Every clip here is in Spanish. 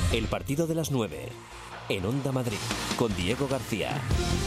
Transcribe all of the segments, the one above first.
El partido de las 9, en Onda Madrid, con Diego García.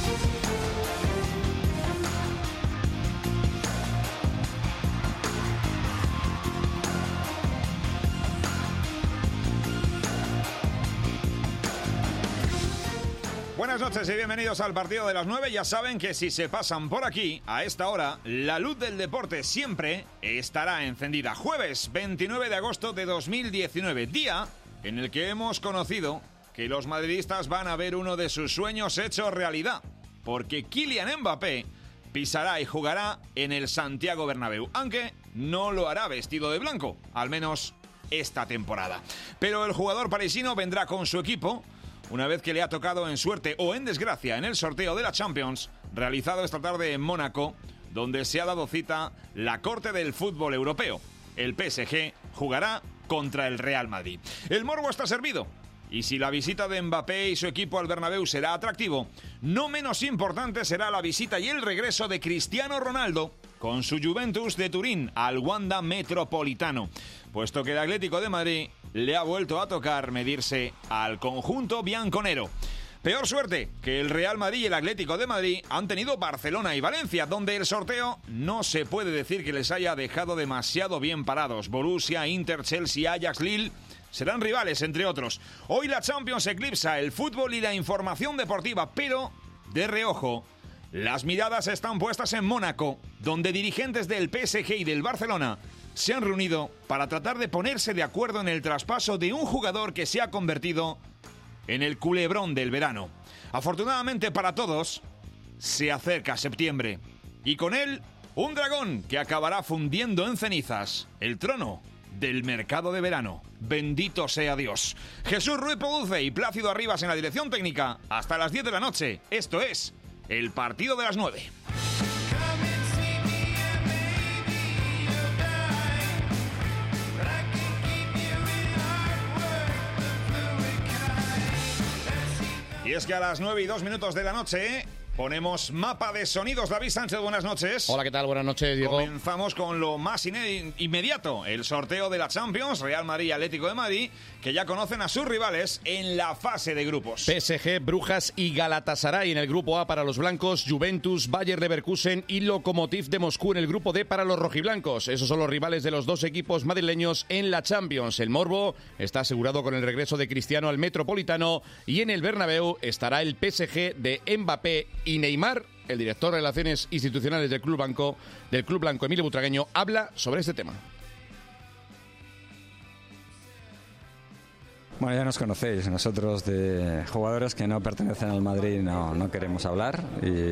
Buenas noches y bienvenidos al partido de las 9. Ya saben que si se pasan por aquí, a esta hora, la luz del deporte siempre estará encendida. Jueves 29 de agosto de 2019, día en el que hemos conocido que los madridistas van a ver uno de sus sueños hecho realidad, porque Kylian Mbappé pisará y jugará en el Santiago Bernabéu, aunque no lo hará vestido de blanco, al menos esta temporada. Pero el jugador parisino vendrá con su equipo una vez que le ha tocado en suerte o en desgracia en el sorteo de la Champions, realizado esta tarde en Mónaco, donde se ha dado cita la corte del fútbol europeo. El PSG jugará contra el Real Madrid. El morbo está servido, y si la visita de Mbappé y su equipo al Bernabéu será atractivo, no menos importante será la visita y el regreso de Cristiano Ronaldo con su Juventus de Turín al Wanda Metropolitano, puesto que el Atlético de Madrid le ha vuelto a tocar medirse al conjunto bianconero. Peor suerte que el Real Madrid y el Atlético de Madrid han tenido Barcelona y Valencia, donde el sorteo no se puede decir que les haya dejado demasiado bien parados. Borussia, Inter, Chelsea, Ajax, Lille serán rivales, entre otros. Hoy la Champions eclipsa el fútbol y la información deportiva, pero de reojo las miradas están puestas en Mónaco, donde dirigentes del PSG y del Barcelona se han reunido para tratar de ponerse de acuerdo en el traspaso de un jugador que se ha convertido en el culebrón del verano. Afortunadamente para todos, se acerca septiembre, y con él un dragón que acabará fundiendo en cenizas el trono del mercado de verano. Bendito sea Dios. Jesús Ruiz produce y Plácido Arribas en la dirección técnica. Hasta las 10 de la noche. Esto es el partido de las 9. Y es que a las 9 y 2 minutos de la noche ponemos mapa de sonidos. David Sánchez, buenas noches. Hola, ¿qué tal? Buenas noches, Diego. Comenzamos con lo más inmediato, el sorteo de la Champions, Real Madrid y Atlético de Madrid, que ya conocen a sus rivales en la fase de grupos. PSG, Brujas y Galatasaray en el grupo A para los blancos, Juventus, Bayer Leverkusen y Lokomotiv de Moscú en el grupo D para los rojiblancos. Esos son los rivales de los dos equipos madrileños en la Champions. El morbo está asegurado con el regreso de Cristiano al Metropolitano, y en el Bernabéu estará el PSG de Mbappé y Neymar. El director de Relaciones Institucionales del Club Blanco, Emilio Butragueño, habla sobre este tema. Bueno, ya nos conocéis. Nosotros de jugadores que no pertenecen al Madrid no queremos hablar,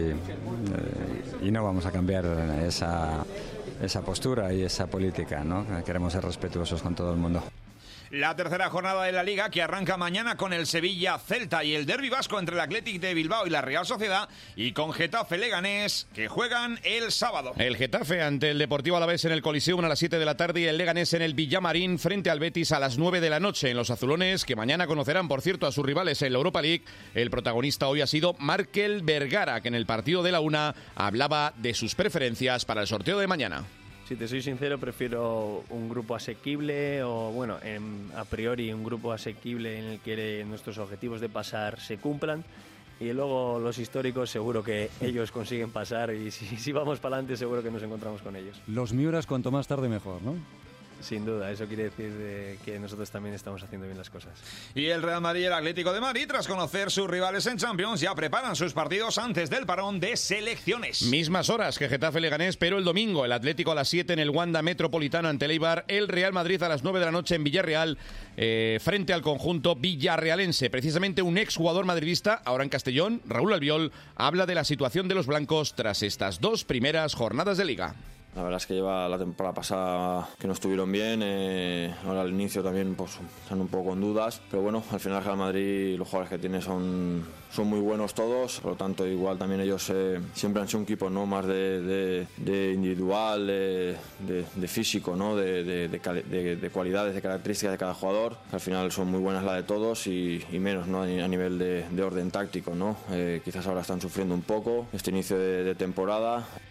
y no vamos a cambiar esa postura y esa política, ¿no? Queremos ser respetuosos con todo el mundo. La tercera jornada de la Liga, que arranca mañana con el Sevilla-Celta y el derbi vasco entre el Athletic de Bilbao y la Real Sociedad, y con Getafe-Leganés, que juegan el sábado. El Getafe ante el Deportivo Alavés en el Coliseum a las 7 de la tarde, y el Leganés en el Villamarín frente al Betis a las 9 de la noche. En los azulones, que mañana conocerán, por cierto, a sus rivales en la Europa League, el protagonista hoy ha sido Markel Vergara, que en el partido de la una hablaba de sus preferencias para el sorteo de mañana. Si te soy sincero, prefiero un grupo asequible, o bueno, a priori un grupo asequible en el que nuestros objetivos de pasar se cumplan, y luego los históricos seguro que ellos consiguen pasar, y si vamos para adelante seguro que nos encontramos con ellos. Los Miuras cuanto más tarde mejor, ¿no? Sin duda, eso quiere decir que nosotros también estamos haciendo bien las cosas. Y el Real Madrid y el Atlético de Madrid, tras conocer sus rivales en Champions, ya preparan sus partidos antes del parón de selecciones. Mismas horas que Getafe-Leganés, pero el domingo el Atlético a las 7 en el Wanda Metropolitano ante el Eibar, el Real Madrid a las 9 de la noche en Villarreal, frente al conjunto villarrealense. Precisamente un exjugador madridista, ahora en Castellón, Raúl Albiol, habla de la situación de los blancos tras estas dos primeras jornadas de Liga. La verdad es que lleva la temporada pasada que no estuvieron bien, ahora al inicio también pues, están un poco con dudas, pero bueno, al final Real Madrid, los jugadores que tiene son muy buenos todos, por lo tanto igual también ellos siempre han sido un equipo, ¿no? Más de individual, de físico, ¿no? de cualidades, de características de cada jugador. Al final son muy buenas las de todos y menos, ¿no? A nivel de orden táctico, ¿no? Quizás ahora están sufriendo un poco este inicio de temporada.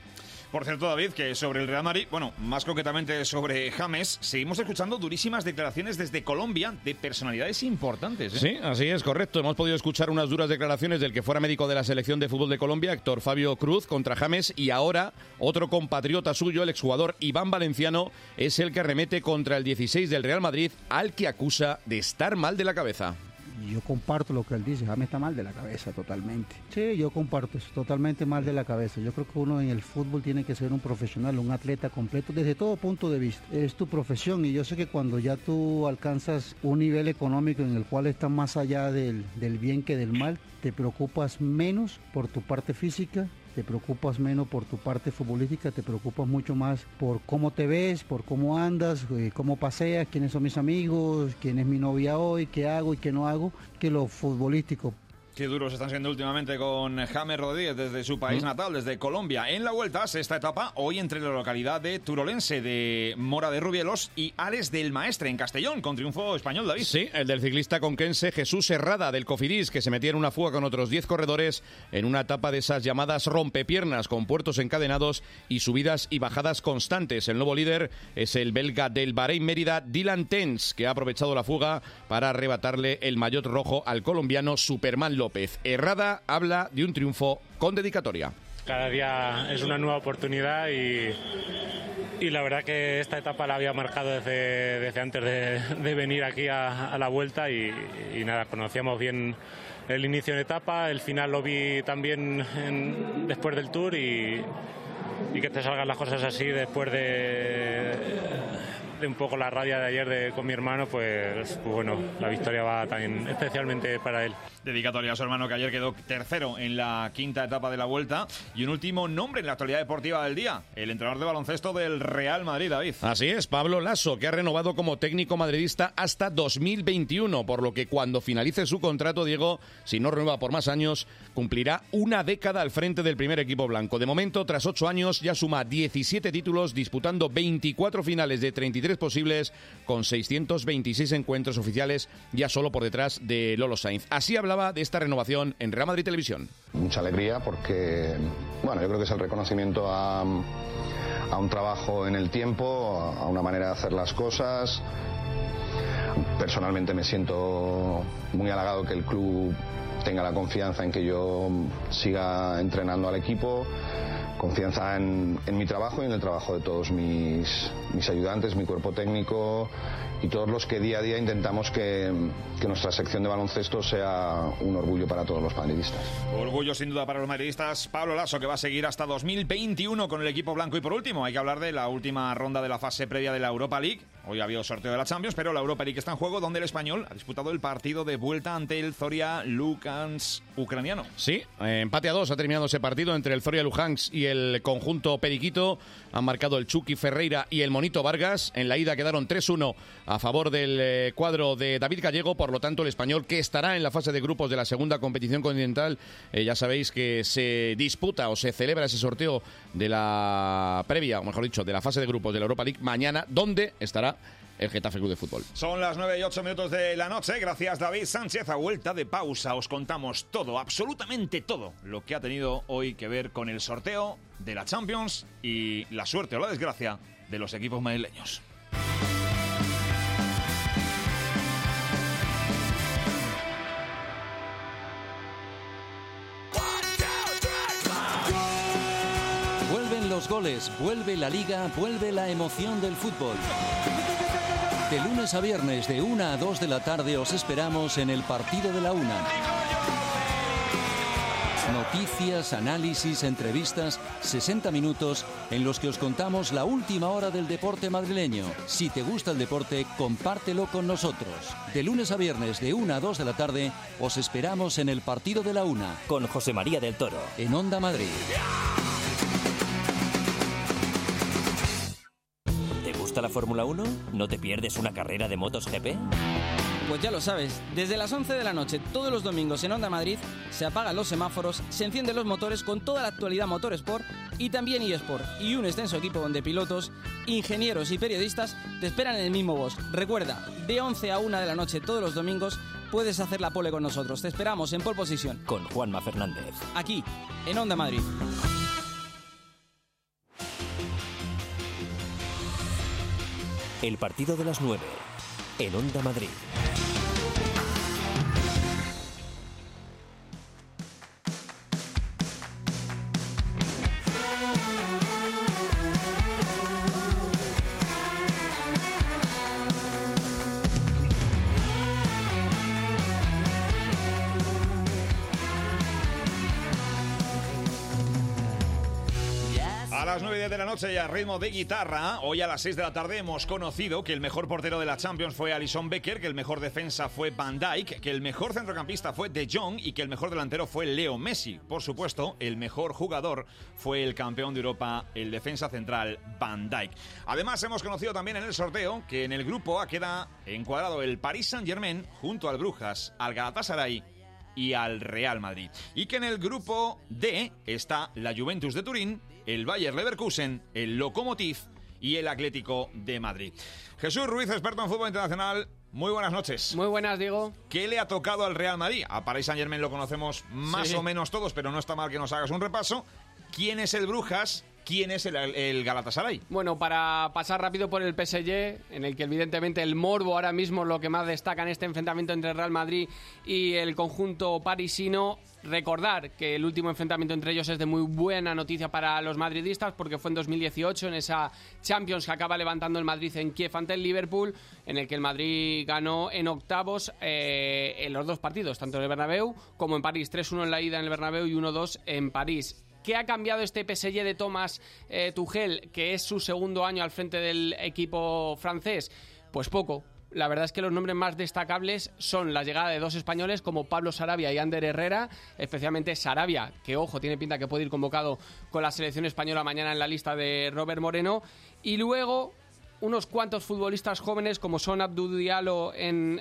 Por cierto, David, que sobre el Real Madrid, bueno, más concretamente sobre James, seguimos escuchando durísimas declaraciones desde Colombia de personalidades importantes, ¿eh? Sí, así es, correcto. Hemos podido escuchar unas duras declaraciones del que fuera médico de la selección de fútbol de Colombia, Héctor Fabio Cruz, contra James, y ahora otro compatriota suyo, el exjugador Iván Valenciano, es el que arremete contra el 16 del Real Madrid, al que acusa de estar mal de la cabeza. Yo comparto lo que él dice, James está mal de la cabeza totalmente. Sí, yo comparto, es totalmente mal de la cabeza. Yo creo que uno en el fútbol tiene que ser un profesional, un atleta completo desde todo punto de vista. Es tu profesión y yo sé que cuando ya tú alcanzas un nivel económico en el cual estás más allá del bien que del mal, te preocupas menos por tu parte física, te preocupas menos por tu parte futbolística, te preocupas mucho más por cómo te ves, por cómo andas, cómo paseas, quiénes son mis amigos, quién es mi novia hoy, qué hago y qué no hago, que lo futbolístico. Qué duros están siendo últimamente con James Rodríguez desde su país natal, desde Colombia. En la Vuelta, esta etapa, hoy entre la localidad de Turolense, de Mora de Rubielos y Ares del Maestre, en Castellón, con triunfo español, David. Sí, el del ciclista conquense Jesús Herrada, del Cofidis, que se metía en una fuga con otros 10 corredores en una etapa de esas llamadas rompepiernas, con puertos encadenados y subidas y bajadas constantes. El nuevo líder es el belga del Bahrein Mérida, Dylan Tens, que ha aprovechado la fuga para arrebatarle el maillot rojo al colombiano Superman López. Herrada habla de un triunfo con dedicatoria. Cada día es una nueva oportunidad y la verdad que esta etapa la había marcado desde antes de venir aquí a la Vuelta y nada, conocíamos bien el inicio de etapa, el final lo vi también después del Tour y que te salgan las cosas así después de un poco la rabia de ayer con mi hermano, pues bueno, la victoria va también especialmente para él. Dedicatoria a su hermano, que ayer quedó tercero en la quinta etapa de la Vuelta. Y un último nombre en la actualidad deportiva del día, el entrenador de baloncesto del Real Madrid, David. Así es, Pablo Lasso, que ha renovado como técnico madridista hasta 2021, por lo que cuando finalice su contrato, Diego, si no renueva por más años, cumplirá una década al frente del primer equipo blanco. De momento, tras 8 años, ya suma 17 títulos, disputando 24 finales de 33 posibles, con 626 encuentros oficiales, ya solo por detrás de Lolo Sainz. Así hablaba de esta renovación en Real Madrid Televisión. Mucha alegría porque, bueno, yo creo que es el reconocimiento a un trabajo en el tiempo, a una manera de hacer las cosas. Personalmente me siento muy halagado que el club tenga la confianza en que yo siga entrenando al equipo, confianza en mi trabajo y en el trabajo de todos mis ayudantes, mi cuerpo técnico y todos los que día a día intentamos que nuestra sección de baloncesto sea un orgullo para todos los madridistas. Orgullo sin duda para los madridistas. Pablo Lasso, que va a seguir hasta 2021 con el equipo blanco. Y por último, hay que hablar de la última ronda de la fase previa de la Europa League. Hoy ha habido sorteo de la Champions, pero la Europa League está en juego, donde el español ha disputado el partido de vuelta ante el Zorya Luhansk ucraniano. Sí, empate a 2 ha terminado ese partido entre el Zorya Luhansk y el conjunto periquito. Han marcado el Chucky Ferreira y el Monito Vargas. En la ida quedaron 3-1 a favor del cuadro de David Gallego. Por lo tanto, el español, que estará en la fase de grupos de la segunda competición continental, ya sabéis que se disputa o se celebra ese sorteo de la previa, o mejor dicho, de la fase de grupos de la Europa League mañana, donde estará el Getafe Club de Fútbol. Son las 9:08 de la noche. Gracias, David Sánchez. A vuelta de pausa os contamos todo, absolutamente todo, lo que ha tenido hoy que ver con el sorteo de la Champions y la suerte o la desgracia de los equipos madrileños. Vuelven los goles, vuelve la liga, vuelve la emoción del fútbol. De lunes a viernes, de 1 a 2 de la tarde, os esperamos en el Partido de la Una. Noticias, análisis, entrevistas, 60 minutos en los que os contamos la última hora del deporte madrileño. Si te gusta el deporte, compártelo con nosotros. De lunes a viernes, de 1 a 2 de la tarde, os esperamos en el Partido de la Una. Con José María del Toro. En Onda Madrid. ¿La Fórmula 1? ¿No te pierdes una carrera de motos GP? Pues ya lo sabes, desde las 11 de la noche todos los domingos en Onda Madrid se apagan los semáforos, se encienden los motores con toda la actualidad Motorsport y también eSport, y un extenso equipo donde pilotos, ingenieros y periodistas te esperan en el mismo box. Recuerda, de 11 a 1 de la noche todos los domingos puedes hacer la pole con nosotros. Te esperamos en Pole Position con Juanma Fernández, aquí en Onda Madrid. El partido de las 9 en Onda Madrid. A las 9 de la noche y a ritmo de guitarra, hoy a las 6 de la tarde hemos conocido que el mejor portero de la Champions fue Alisson Becker, que el mejor defensa fue Van Dijk, que el mejor centrocampista fue De Jong y que el mejor delantero fue Leo Messi. Por supuesto, el mejor jugador fue el campeón de Europa, el defensa central Van Dijk. Además, hemos conocido también en el sorteo que en el grupo A queda encuadrado el Paris Saint-Germain junto al Brujas, al Galatasaray y al Real Madrid. Y que en el grupo D está la Juventus de Turín, el Bayer Leverkusen, el Lokomotiv y el Atlético de Madrid. Jesús Ruiz, experto en fútbol internacional, muy buenas noches. Muy buenas, Diego. ¿Qué le ha tocado al Real Madrid? A Paris Saint-Germain lo conocemos más o menos todos, pero no está mal que nos hagas un repaso. ¿Quién es el Brujas? ¿Quién es el Galatasaray? Bueno, para pasar rápido por el PSG, en el que evidentemente el morbo ahora mismo es lo que más destaca en este enfrentamiento entre el Real Madrid y el conjunto parisino. Recordar que el último enfrentamiento entre ellos es de muy buena noticia para los madridistas, porque fue en 2018, en esa Champions que acaba levantando el Madrid en Kiev ante el Liverpool, en el que el Madrid ganó en octavos en los dos partidos, tanto en el Bernabéu como en París. 3-1 en la ida en el Bernabéu y 1-2 en París. ¿Qué ha cambiado este PSG de Thomas Tuchel, que es su segundo año al frente del equipo francés? Pues poco. La verdad es que los nombres más destacables son la llegada de dos españoles como Pablo Sarabia y Ander Herrera, especialmente Sarabia, que ojo, tiene pinta que puede ir convocado con la selección española mañana en la lista de Robert Moreno, y luego unos cuantos futbolistas jóvenes como son Abdou Diallo en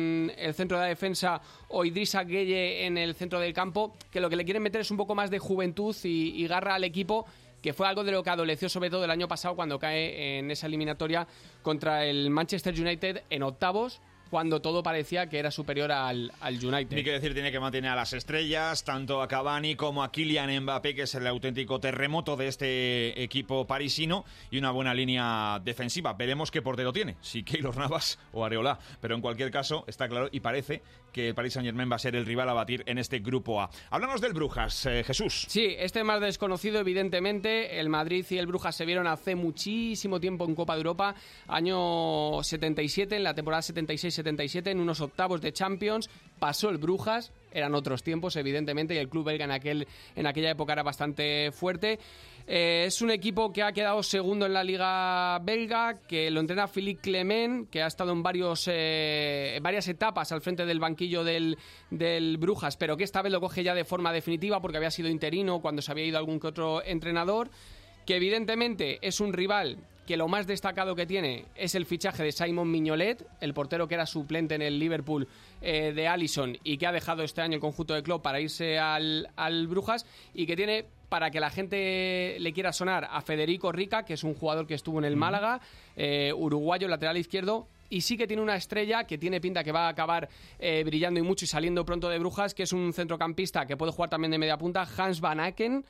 el centro de la defensa o Idrissa Gueye en el centro del campo, que lo que le quieren meter es un poco más de juventud y garra al equipo, que fue algo de lo que adoleció sobre todo el año pasado cuando cae en esa eliminatoria contra el Manchester United en octavos, cuando todo parecía que era superior al United. Ni que decir, tiene que mantener a las estrellas, tanto a Cavani como a Kylian Mbappé, que es el auténtico terremoto de este equipo parisino, y una buena línea defensiva. Veremos qué portero tiene, si Keylor Navas o Areola, pero en cualquier caso está claro y parece que el Paris Saint-Germain va a ser el rival a batir en este grupo A. Háblanos del Brujas, Jesús. Sí, este más desconocido, evidentemente. El Madrid y el Brujas se vieron hace muchísimo tiempo en Copa de Europa, año 77, en la temporada 76-77, en unos octavos de Champions. Pasó el Brujas, eran otros tiempos, evidentemente, y el club belga en aquella época era bastante fuerte. Es un equipo que ha quedado segundo en la Liga belga, que lo entrena Philippe Clement, que ha estado en varias etapas al frente del banquillo del Brujas, pero que esta vez lo coge ya de forma definitiva porque había sido interino cuando se había ido algún que otro entrenador, que evidentemente es un rival que lo más destacado que tiene es el fichaje de Simon Mignolet, el portero que era suplente en el Liverpool de Alisson y que ha dejado este año el conjunto de club para irse al Brujas, y que tiene, para que la gente le quiera sonar, a Federico Rica, que es un jugador que estuvo en el Málaga, uruguayo, lateral izquierdo, y sí que tiene una estrella que tiene pinta que va a acabar brillando y mucho y saliendo pronto de Brujas, que es un centrocampista que puede jugar también de media punta, Hans Van Aken,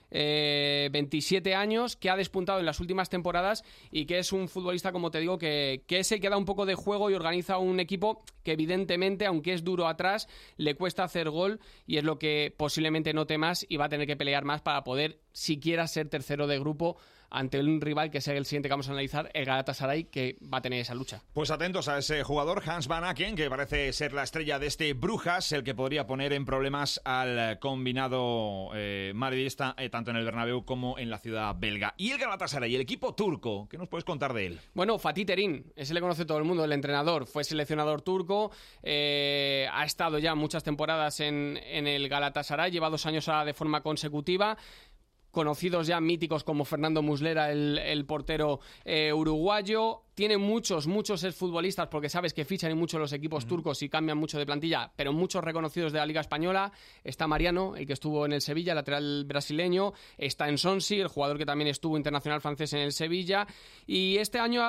27 años, que ha despuntado en las últimas temporadas y que es un futbolista, como te digo, que es el que da un poco de juego y organiza un equipo que evidentemente, aunque es duro atrás, le cuesta hacer gol, y es lo que posiblemente note más y va a tener que pelear más para poder siquiera ser tercero de grupo ante un rival que sea el siguiente que vamos a analizar, el Galatasaray, que va a tener esa lucha. Pues atentos a ese jugador, Hans Van Aken, que parece ser la estrella de este Brujas, el que podría poner en problemas al combinado madridista, tanto en el Bernabéu como en la ciudad belga. Y el Galatasaray, el equipo turco, ¿qué nos puedes contar de él? Bueno, Fatih Terim, ese le conoce todo el mundo, el entrenador, fue seleccionador turco, ha estado ya muchas temporadas en el Galatasaray, lleva 2 años de forma consecutiva. Conocidos ya míticos como Fernando Muslera, el portero uruguayo. Tiene muchos exfutbolistas, porque sabes que fichan en muchos los equipos turcos y cambian mucho de plantilla, pero muchos reconocidos de la Liga Española. Está Mariano, el que estuvo en el Sevilla, lateral brasileño. Está Nsonsi, el jugador que también estuvo internacional francés en el Sevilla. Y este año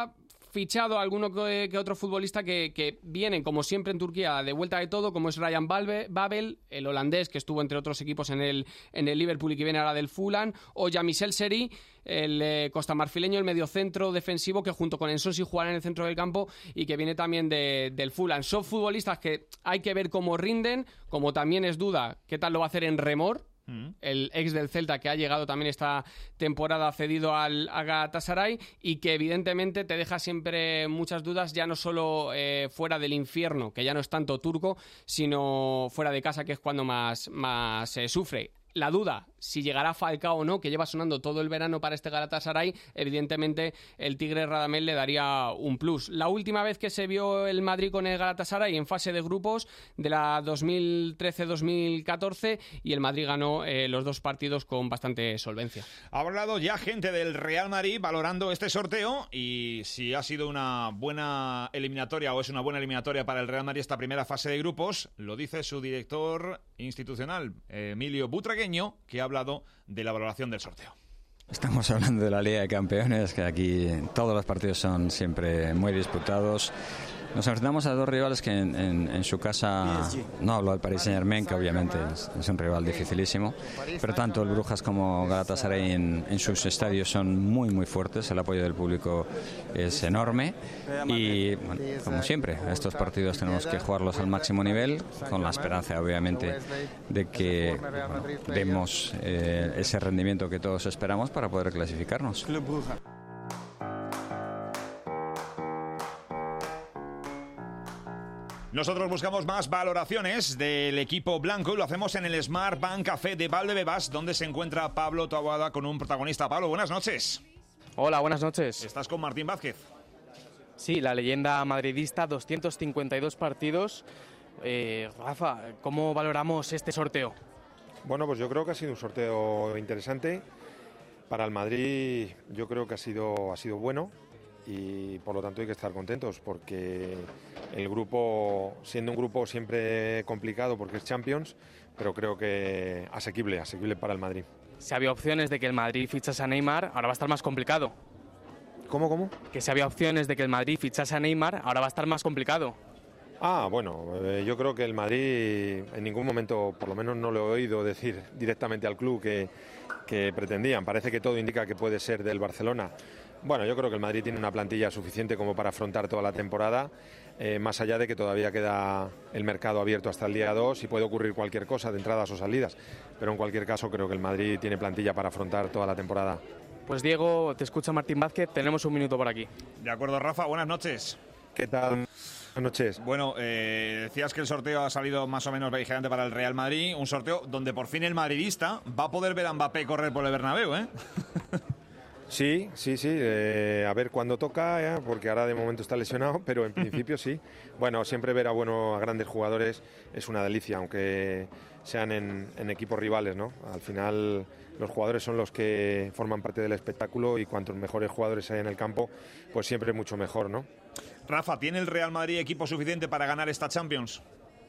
fichado a alguno que otro futbolista que vienen, como siempre en Turquía, de vuelta de todo, como es Ryan Babel, el holandés que estuvo entre otros equipos en el Liverpool y que viene ahora del Fulham, o Jamis Elseri, el costamarfileño, el mediocentro defensivo que junto con Ensonsi jugará en el centro del campo y que viene también del Fulham. Son futbolistas que hay que ver cómo rinden, como también es duda qué tal lo va a hacer en Remor, el ex del Celta, que ha llegado también esta temporada cedido a Galatasaray, y que evidentemente te deja siempre muchas dudas, ya no solo fuera del infierno, que ya no es tanto turco, sino fuera de casa, que es cuando más sufre. La duda, si llegará Falcao o no, que lleva sonando todo el verano para este Galatasaray, evidentemente el Tigre Radamel le daría un plus. La última vez que se vio el Madrid con el Galatasaray en fase de grupos de la 2013-2014, y el Madrid ganó los 2 partidos con bastante solvencia. Ha hablado ya gente del Real Madrid valorando este sorteo y si ha sido una buena eliminatoria o es una buena eliminatoria para el Real Madrid esta primera fase de grupos. Lo dice su director institucional, Emilio Butragueño, que ha hablado de la valoración del sorteo. Estamos hablando de la Liga de Campeones, que aquí todos los partidos son siempre muy disputados. Nos enfrentamos a 2 rivales que en su casa, no hablo del Paris Saint-Germain, que obviamente es un rival dificilísimo, pero tanto el Brujas como Galatasaray en sus estadios son muy muy fuertes, el apoyo del público es enorme y, bueno, como siempre, estos partidos tenemos que jugarlos al máximo nivel, con la esperanza obviamente de que demos ese rendimiento que todos esperamos para poder clasificarnos. Nosotros buscamos más valoraciones del equipo blanco y lo hacemos en el Smart Bank Café de Valdebebas, donde se encuentra Pablo Taboada con un protagonista. Pablo, buenas noches. Hola, buenas noches. ¿Estás con Martín Vázquez? Sí, la leyenda madridista, 252 partidos. Rafa, ¿cómo valoramos este sorteo? Bueno, pues yo creo que ha sido un sorteo interesante. Para el Madrid yo creo que ha sido bueno y por lo tanto hay que estar contentos porque el grupo, siendo un grupo siempre complicado porque es Champions, pero creo que asequible para el Madrid. Si había opciones de que el Madrid fichase a Neymar, ahora va a estar más complicado. ¿Cómo? Que si había opciones de que el Madrid fichase a Neymar, ahora va a estar más complicado. Bueno, yo creo que el Madrid en ningún momento, por lo menos no lo he oído decir directamente al club que pretendían. Parece que todo indica que puede ser del Barcelona. Bueno, yo creo que el Madrid tiene una plantilla suficiente como para afrontar toda la temporada, más allá de que todavía queda el mercado abierto hasta el día 2 y puede ocurrir cualquier cosa de entradas o salidas. Pero en cualquier caso creo que el Madrid tiene plantilla para afrontar toda la temporada. Pues Diego, te escucha Martín Vázquez, tenemos un minuto por aquí. De acuerdo, Rafa, buenas noches. ¿Qué tal? Buenas noches. Bueno, decías que el sorteo ha salido más o menos beligerante para el Real Madrid, un sorteo donde por fin el madridista va a poder ver a Mbappé correr por el Bernabéu, ¿eh? Sí, a ver cuándo toca, porque ahora de momento está lesionado, pero en principio sí. Bueno, siempre ver a grandes jugadores es una delicia, aunque sean en equipos rivales, ¿no? Al final los jugadores son los que forman parte del espectáculo y cuantos mejores jugadores hay en el campo, pues siempre mucho mejor, ¿no? Rafa, ¿tiene el Real Madrid equipo suficiente para ganar esta Champions?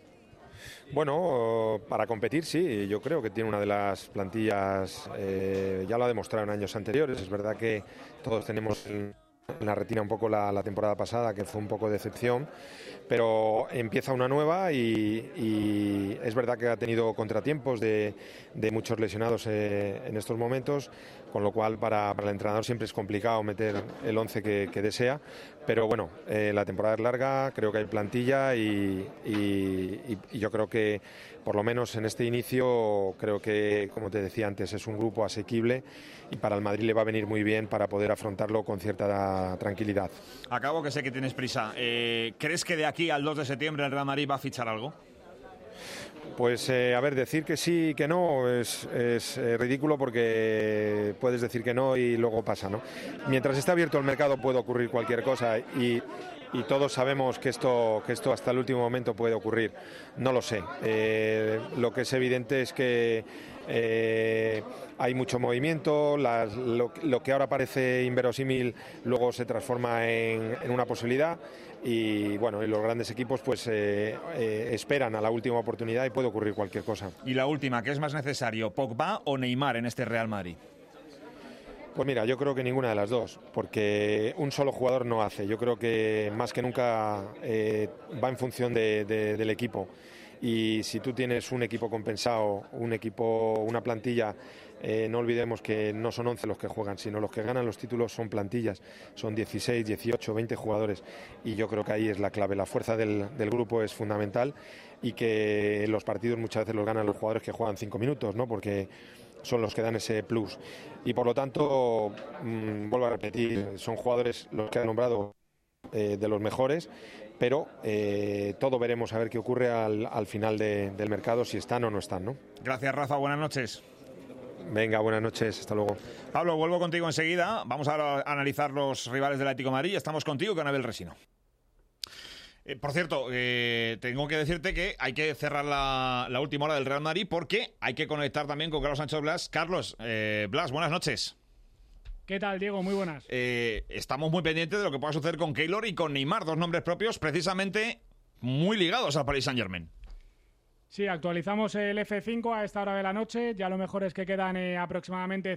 Bueno, para competir sí, yo creo que tiene una de las plantillas, ya lo ha demostrado en años anteriores. Es verdad que todos tenemos en la retina un poco la temporada pasada, que fue un poco de decepción, pero empieza una nueva y es verdad que ha tenido contratiempos de muchos lesionados en estos momentos, con lo cual para el entrenador siempre es complicado meter el 11 que desea, pero bueno, la temporada es larga, creo que hay plantilla y yo creo que por lo menos en este inicio creo que, como te decía antes, es un grupo asequible y para el Madrid le va a venir muy bien para poder afrontarlo con cierta tranquilidad. Acabo, que sé que tienes prisa. ¿Crees que de aquí al 2 de septiembre el Real Madrid va a fichar algo? Pues a ver, decir que sí y que no es ridículo porque puedes decir que no y luego pasa, ¿no? Mientras está abierto el mercado puede ocurrir cualquier cosa y todos sabemos que esto hasta el último momento puede ocurrir. No lo sé. Lo que es evidente es que hay mucho movimiento, lo que ahora parece inverosímil luego se transforma en una posibilidad y bueno, y los grandes equipos pues esperan a la última oportunidad y puede ocurrir cualquier cosa. Y la última, ¿qué es más necesario, Pogba o Neymar en este Real Madrid? Pues mira, yo creo que ninguna de las dos, porque un solo jugador no hace. Yo creo que más que nunca va en función del equipo. Y si tú tienes un equipo compensado, una plantilla, no olvidemos que no son 11 los que juegan, sino los que ganan los títulos son plantillas, son 16, 18, 20 jugadores, y yo creo que ahí es la clave. La fuerza del grupo es fundamental, y que los partidos muchas veces los ganan los jugadores que juegan 5 minutos, ¿no? Porque son los que dan ese plus, y por lo tanto, vuelvo a repetir, son jugadores los que han nombrado de los mejores, pero todo veremos a ver qué ocurre al final del mercado, si están o no están, ¿no? Gracias, Rafa, buenas noches. Venga, buenas noches, hasta luego. Pablo, vuelvo contigo enseguida. Vamos a analizar los rivales del Atlético de Madrid. Estamos contigo con Abel Resino. Por cierto, tengo que decirte que hay que cerrar la última hora del Real Madrid, porque hay que conectar también con Carlos Sánchez Blas. Carlos, Blas, buenas noches. ¿Qué tal, Diego? Muy buenas. Estamos muy pendientes de lo que pueda suceder con Keylor y con Neymar, dos nombres propios precisamente muy ligados al Paris Saint-Germain. Sí, actualizamos el F5 a esta hora de la noche. Ya lo mejor es que quedan aproximadamente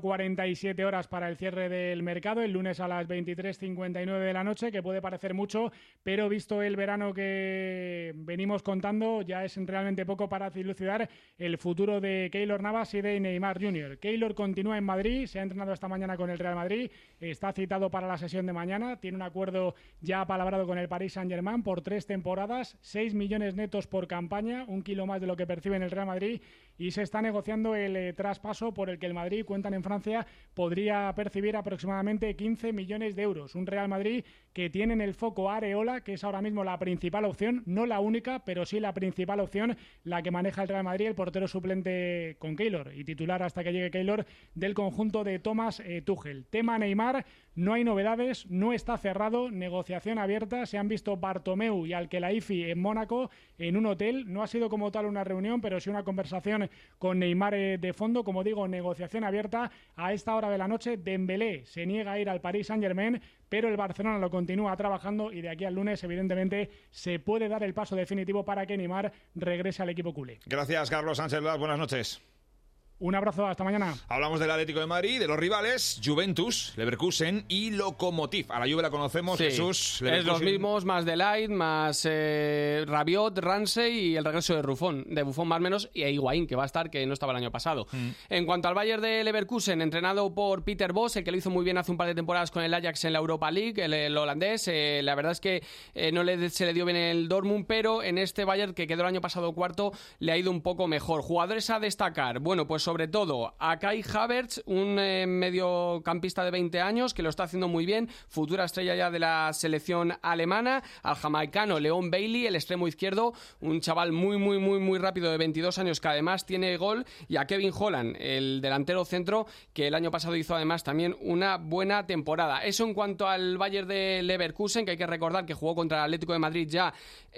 147 horas para el cierre del mercado, el lunes a las 23:59 de la noche, que puede parecer mucho, pero visto el verano que venimos contando, ya es realmente poco para dilucidar el futuro de Keylor Navas y de Neymar Jr. Keylor continúa en Madrid, se ha entrenado esta mañana con el Real Madrid, está citado para la sesión de mañana, tiene un acuerdo ya apalabrado con el Paris Saint-Germain por 3 temporadas, 6 millones netos por campaña, un kilo más de lo que percibe en el Real Madrid, y se está negociando el traspaso por el que el Madrid, cuentan en Francia, podría percibir aproximadamente 15 millones de euros. Un Real Madrid que tiene en el foco a Areola, que es ahora mismo la principal opción, no la única, pero sí la principal opción, la que maneja el Real Madrid, el portero suplente con Keylor y titular hasta que llegue Keylor del conjunto de Thomas Tuchel. Tema Neymar, no hay novedades, no está cerrado, negociación abierta, se han visto Bartomeu y Al-Khelaifi en Mónaco en un hotel, no ha sido como tal una reunión, pero sí una conversación con Neymar de fondo, como digo, negociación abierta. A esta hora de la noche, Dembélé se niega a ir al Paris Saint-Germain, pero el Barcelona lo continúa trabajando, y de aquí al lunes, evidentemente, se puede dar el paso definitivo para que Neymar regrese al equipo culé. Gracias, Carlos Sánchez Blas, buenas noches. Un abrazo, hasta mañana. Hablamos del Atlético de Madrid, de los rivales, Juventus, Leverkusen y Lokomotiv. A la Juve la conocemos, sí. Jesús. Es los mismos, más Delight, más Rabiot, Ramsey y el regreso de Buffon más o menos, y Higuaín, que va a estar, que no estaba el año pasado. En cuanto al Bayern de Leverkusen, entrenado por Peter Bosz, el que lo hizo muy bien hace un par de temporadas con el Ajax en la Europa League, el holandés, la verdad es que se le dio bien el Dortmund, pero en este Bayern, que quedó el año pasado cuarto, le ha ido un poco mejor. Jugadores a destacar, bueno, pues sobre todo a Kai Havertz, un mediocampista de 20 años que lo está haciendo muy bien, futura estrella ya de la selección alemana, al jamaicano Leon Bailey, el extremo izquierdo, un chaval muy rápido de 22 años que además tiene gol, y a Kevin Holland, el delantero centro, que el año pasado hizo además también una buena temporada. Eso en cuanto al Bayern de Leverkusen, que hay que recordar que jugó contra el Atlético de Madrid ya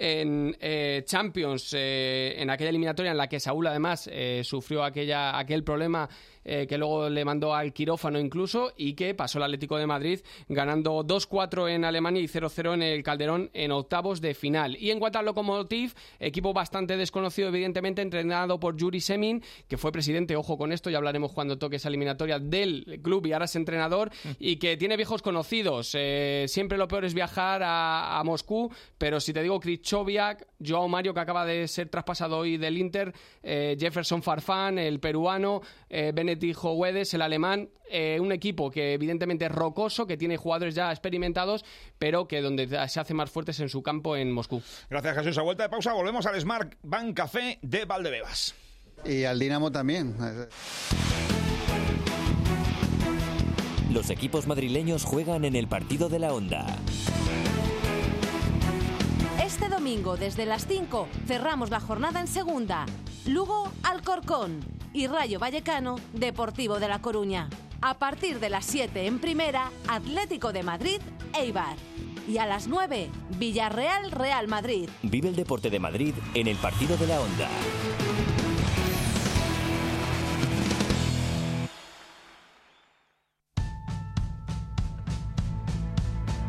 en Champions, en aquella eliminatoria en la que Saúl además sufrió aquel problema que luego le mandó al quirófano incluso, y que pasó el Atlético de Madrid ganando 2-4 en Alemania y 0-0 en el Calderón en octavos de final. Y en cuanto al Lokomotiv, equipo bastante desconocido evidentemente, entrenado por Yuri Semin, que fue presidente, ojo con esto, ya hablaremos cuando toque esa eliminatoria, del club, y ahora es entrenador, y que tiene viejos conocidos. Siempre lo peor es viajar a Moscú, pero si te digo Krychowiak, Joao Mario, que acaba de ser traspasado hoy del Inter, Jefferson Farfán, el peruano, Benedict Guedes, el alemán, un equipo que evidentemente es rocoso, que tiene jugadores ya experimentados, pero que donde se hace más fuertes en su campo en Moscú. Gracias, Jesús. A vuelta de pausa volvemos al Smart Bank Café de Valdebebas. Y al Dinamo también. Los equipos madrileños juegan en el partido de la Onda. Este domingo, desde las 5, cerramos la jornada en segunda. Lugo, Alcorcón, y Rayo Vallecano, Deportivo de La Coruña. A partir de las 7 en primera, Atlético de Madrid, Eibar. Y a las 9, Villarreal, Real Madrid. Vive el deporte de Madrid en el partido de la Onda.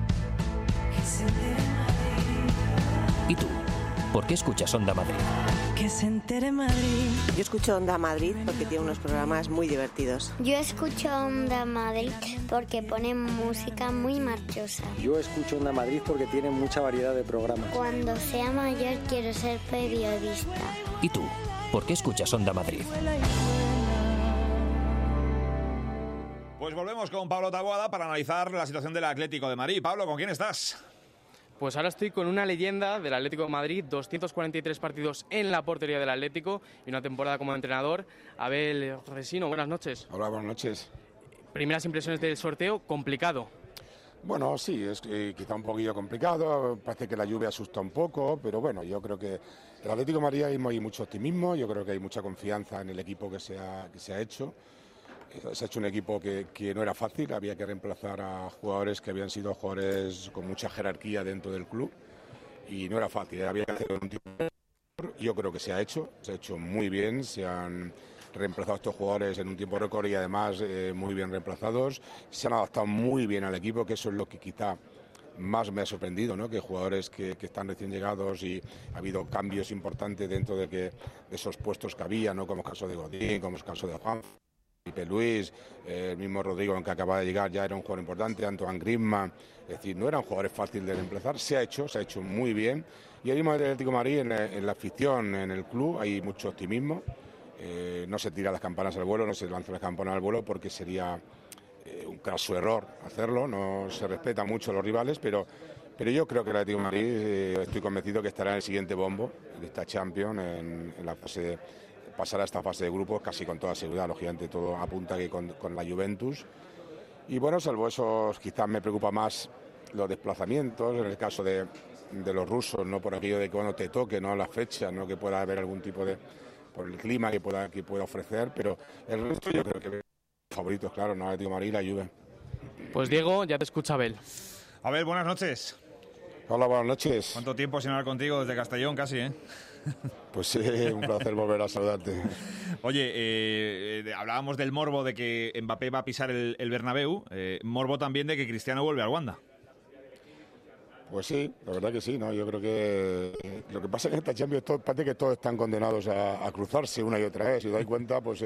¿Y tú? ¿Por qué escuchas Onda Madrid? Que se entere Madrid. Yo escucho Onda Madrid porque tiene unos programas muy divertidos. Yo escucho Onda Madrid porque ponen música muy marchosa. Yo escucho Onda Madrid porque tiene mucha variedad de programas. Cuando sea mayor quiero ser periodista. ¿Y tú? ¿Por qué escuchas Onda Madrid? Pues volvemos con Pablo Taboada para analizar la situación del Atlético de Madrid. Pablo, ¿con quién estás? Pues ahora estoy con una leyenda del Atlético de Madrid, 243 partidos en la portería del Atlético y una temporada como entrenador. Abel Resino, buenas noches. Hola, buenas noches. Primeras impresiones del sorteo, complicado. Bueno, sí, es quizá un poquillo complicado, parece que la lluvia asusta un poco, pero bueno, yo creo que el Atlético de Madrid hay mucho optimismo, yo creo que hay mucha confianza en el equipo que se ha hecho. Se ha hecho un equipo que no era fácil, había que reemplazar a jugadores que habían sido jugadores con mucha jerarquía dentro del club y no era fácil, había que hacer un tiempo. Yo creo que se ha hecho muy bien, se han reemplazado a estos jugadores en un tiempo récord y además muy bien reemplazados, se han adaptado muy bien al equipo, que eso es lo que quizá más me ha sorprendido, ¿no? Que jugadores que están recién llegados y ha habido cambios importantes dentro de esos puestos que había, ¿no? Como el caso de Godín, como el caso de Juan. Felipe Luis, el mismo Rodrigo, que acaba de llegar, ya era un jugador importante, Antoine Griezmann, es decir, no eran jugadores fáciles de reemplazar, se ha hecho muy bien, y ahí mismo el Atlético de Madrid, en la afición, en el club, hay mucho optimismo, no se tira las campanas al vuelo, no se lanza las campanas al vuelo porque sería un craso error hacerlo, no se respeta mucho a los rivales, pero yo creo que el Atlético de Madrid, estoy convencido que estará en el siguiente bombo de esta Champions, en la fase pasará a esta fase de grupos casi con toda seguridad, lógicamente todo apunta que con la Juventus. Y bueno, salvo eso, quizás me preocupa más los desplazamientos, en el caso de los rusos, no por aquello de que cuando te toque, no la fecha, no que pueda haber algún tipo de, por el clima que pueda ofrecer, pero el resto yo creo que favoritos, claro, no Atlético de Madrid, la Juve. Pues Diego, ya te escucha Abel. Abel, buenas noches. Hola, buenas noches. ¿Cuánto tiempo sin hablar contigo desde Castellón casi, eh? Pues sí, un placer volver a saludarte. Oye, hablábamos del morbo de que Mbappé va a pisar el Bernabéu, morbo también de que Cristiano vuelve al Wanda. Pues sí, la verdad que sí, ¿no? Yo creo que lo que pasa es que en esta Champions parece que todos están condenados a cruzarse una y otra vez. Si os dais cuenta, pues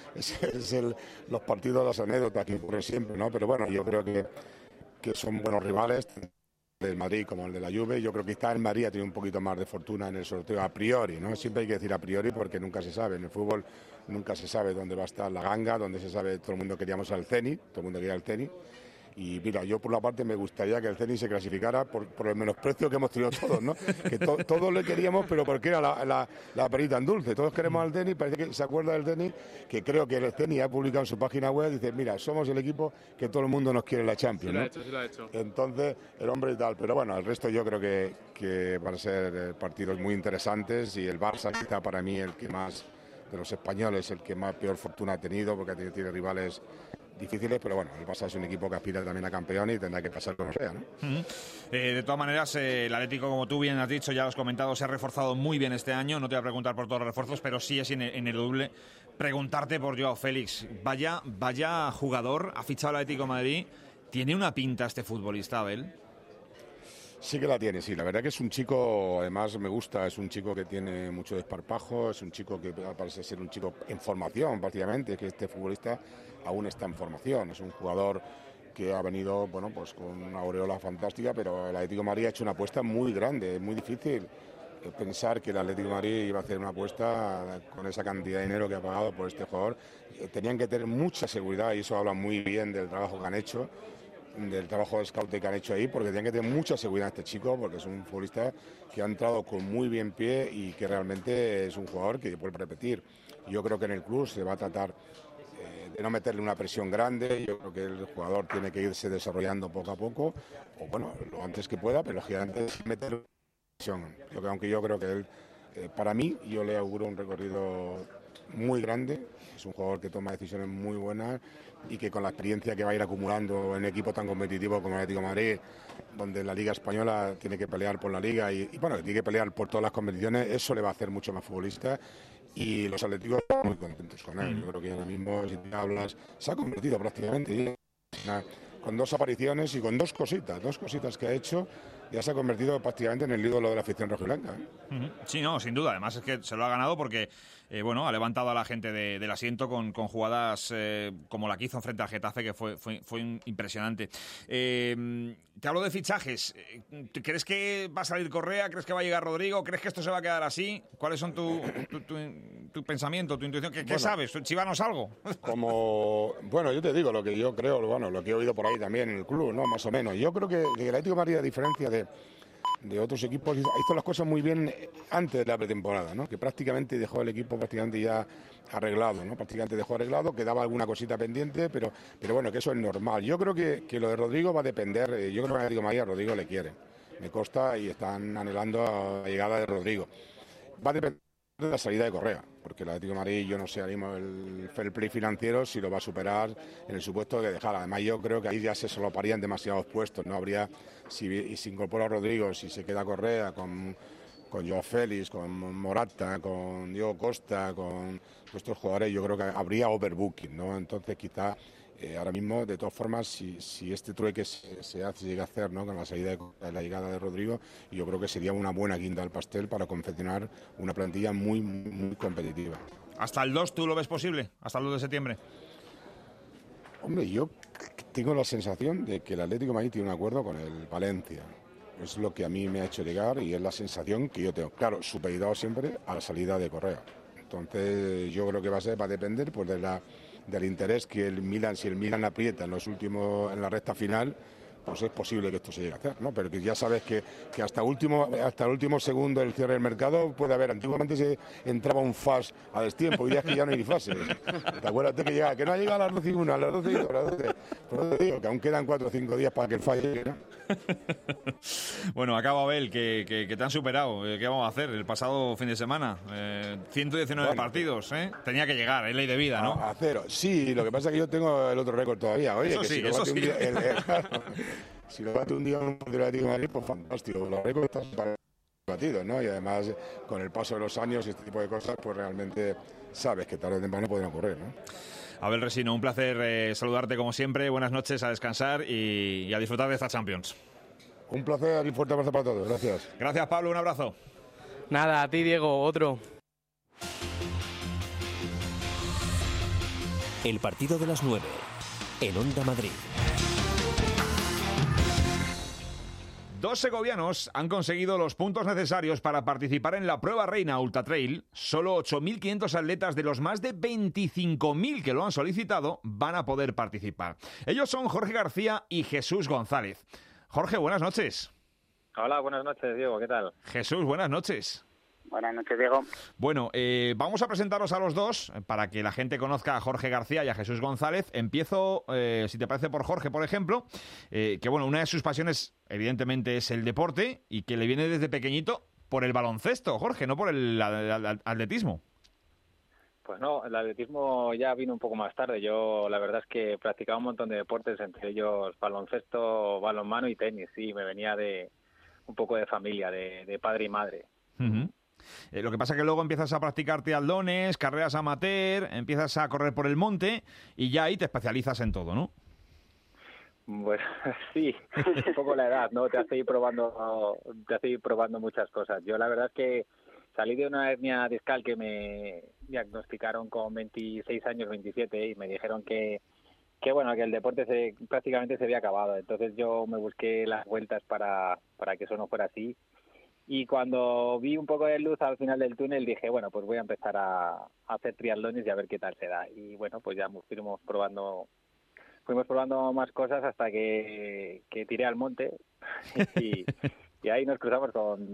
los partidos, las anécdotas que ocurren siempre, ¿no? Pero bueno, yo creo que son buenos rivales, del Madrid como el de la Juve. Yo creo que quizá el Madrid ha tenido un poquito más de fortuna en el sorteo a priori, ¿no? Siempre hay que decir a priori porque nunca se sabe. En el fútbol nunca se sabe dónde va a estar la ganga, dónde se sabe, todo el mundo queríamos al Zenit, todo el mundo quería al Zenit. Y mira, yo por la parte me gustaría que el Zenit se clasificara por el menosprecio que hemos tenido todos, ¿no? Que todos le queríamos, pero porque era la perita en dulce. Todos queremos al Zenit, parece que se acuerda del Zenit, que creo que el Zenit ha publicado en su página web, dice, mira, somos el equipo que todo el mundo nos quiere en la Champions, ¿no? Sí lo ha hecho. Entonces, el hombre y tal. Pero bueno, el resto yo creo que van a ser partidos muy interesantes y el Barça quizá para mí el que más, de los españoles, el que más peor fortuna ha tenido, porque tiene rivales difíciles, pero bueno, el Barça es un equipo que aspira también a campeón y tendrá que pasar como sea, ¿no? De todas maneras, el Atlético, como tú bien has dicho, ya lo has comentado, se ha reforzado muy bien este año. No te voy a preguntar por todos los refuerzos, pero sí es ineludible preguntarte por Joao Félix. Vaya jugador, ha fichado el Atlético de Madrid. ¿Tiene una pinta este futbolista, Abel? Sí que la tiene, sí. La verdad que es un chico, además me gusta, es un chico que tiene mucho desparpajo, es un chico que parece ser un chico en formación prácticamente, que este futbolista aún está en formación. Es un jugador que ha venido, bueno, pues con una aureola fantástica, pero el Atlético de Madrid ha hecho una apuesta muy grande, es muy difícil pensar que el Atlético de Madrid iba a hacer una apuesta con esa cantidad de dinero que ha pagado por este jugador. Tenían que tener mucha seguridad y eso habla muy bien del trabajo que han hecho, del trabajo de scout que han hecho ahí, porque tenían que tener mucha seguridad este chico, porque es un futbolista que ha entrado con muy bien pie y que realmente es un jugador que puede repetir. Yo creo que en el club se va a tratar de no meterle una presión grande. Yo creo que el jugador tiene que irse desarrollando poco a poco, o bueno, lo antes que pueda, pero lógicamente meter presión. Aunque yo creo que él, para mí, yo le auguro un recorrido muy grande. Es un jugador que toma decisiones muy buenas y que con la experiencia que va a ir acumulando en un equipo tan competitivo como el Atlético de Madrid, donde la Liga Española tiene que pelear por la Liga y bueno, tiene que pelear por todas las competiciones, eso le va a hacer mucho más futbolista y los atléticos están muy contentos con él. Yo creo que ahora mismo, si te hablas, se ha convertido prácticamente con 2 apariciones y con dos cositas que ha hecho, ya se ha convertido prácticamente en el ídolo de la afición rojiblanca. Sí, no, sin duda. Además es que se lo ha ganado porque ha levantado a la gente del asiento con jugadas como la que hizo frente al Getafe, que fue impresionante. Te hablo de fichajes. ¿Crees que va a salir Correa? ¿Crees que va a llegar Rodrigo? ¿Crees que esto se va a quedar así? ¿Cuáles son tu pensamiento, tu intuición? ¿Qué sabes? ¿Chivanos algo? Yo te digo lo que yo creo, lo que he oído por ahí también en el club, ¿no? Más o menos. Yo creo que el Atlético de Madrid, a diferencia de otros equipos, hizo las cosas muy bien antes de la pretemporada, ¿no? Que prácticamente dejó el equipo ya arreglado, ¿no? Prácticamente dejó arreglado, quedaba alguna cosita pendiente, pero bueno, que eso es normal. Yo creo que lo de Rodrigo va a depender, yo creo que el Atlético de Madrid a Rodrigo le quiere, me consta, y están anhelando la llegada de Rodrigo. Va a depender de la salida de Correa, porque el Atlético de Madrid, yo no sé, haremos el fair play financiero si lo va a superar en el supuesto de dejar. Además, yo creo que ahí ya se solaparían demasiados puestos, no habría, si se incorpora a Rodrigo, si se queda Correa con Joao Félix, con Morata, con Diego Costa, con estos jugadores, yo creo que habría overbooking, ¿no? Entonces quizá ahora mismo, de todas formas, si este trueque se llega a hacer, ¿no? Con la llegada de Rodrigo, yo creo que sería una buena guinda al pastel para confeccionar una plantilla muy, muy competitiva. ¿Hasta el 2 tú lo ves posible? ¿Hasta el 2 de septiembre? Hombre, yo tengo la sensación de que el Atlético de Madrid tiene un acuerdo con el Valencia. Es lo que a mí me ha hecho llegar y es la sensación que yo tengo. Claro, supeditado siempre a la salida de Correa. Entonces, yo creo que va a depender pues del interés que el Milan, si el Milan aprieta en la recta final, pues es posible que esto se llegue a hacer, ¿no? Pero que ya sabes que hasta el último segundo del cierre del mercado puede haber. Antiguamente se entraba un fast a destiempo, hoy día es que ya no hay ni fases. ¿Te acuerdas que llega? Que no ha llegado a las 12:01, a las 12:02, a las 12. Por eso te digo que aún quedan 4 o 5 días para que el fallo llegue, ¿no? Bueno, acaba Abel, que te han superado. ¿Qué vamos a hacer? El pasado fin de semana, 119 partidos, ¿eh? Tenía que llegar, es ley de vida, ¿no? A 0. Sí, lo que pasa es que yo tengo el otro récord todavía. Oye, eso que sí, si lo eso bate sí. un día, si lo bate un día un Atlético de Madrid, pues fantástico. Los récords están batidos, ¿no? Y además, con el paso de los años y este tipo de cosas, pues realmente sabes que tarde o temprano pueden ocurrir, ¿no? Abel Resino, un placer saludarte como siempre. Buenas noches, a descansar y a disfrutar de esta Champions. Un placer y fuerte abrazo para todos. Gracias. Gracias, Pablo. Un abrazo. Nada, a ti, Diego. Otro. El partido de las 9 en Onda Madrid. 2 segovianos han conseguido los puntos necesarios para participar en la prueba reina Ultra Trail. Solo 8.500 atletas de los más de 25.000 que lo han solicitado van a poder participar. Ellos son Jorge García y Jesús González. Jorge, buenas noches. Hola, buenas noches, Diego, ¿qué tal? Jesús, buenas noches. Buenas noches, Diego. Bueno, vamos a presentaros a los dos para que la gente conozca a Jorge García y a Jesús González. Empiezo, si te parece, por Jorge, por ejemplo, que bueno, una de sus pasiones, evidentemente, es el deporte y que le viene desde pequeñito por el baloncesto, Jorge, no por el atletismo. Pues no, el atletismo ya vino un poco más tarde. Yo la verdad es que practicaba un montón de deportes, entre ellos baloncesto, balonmano y tenis. Sí, me venía de un poco de familia, de padre y madre. Uh-huh. Lo que pasa es que luego empiezas a practicar triatlones, carreras amateur, empiezas a correr por el monte y ya ahí te especializas en todo, ¿no? Bueno, sí, un poco la edad, ¿no? Te hace ir probando muchas cosas. Yo la verdad es que salí de una hernia discal que me diagnosticaron con 26 años, 27, y me dijeron que el deporte prácticamente se había acabado. Entonces yo me busqué las vueltas para que eso no fuera así. Y cuando vi un poco de luz al final del túnel dije, bueno, pues voy a empezar a hacer triatlones y a ver qué tal se da. Y bueno, pues ya fuimos probando más cosas hasta que tiré al monte y ahí nos cruzamos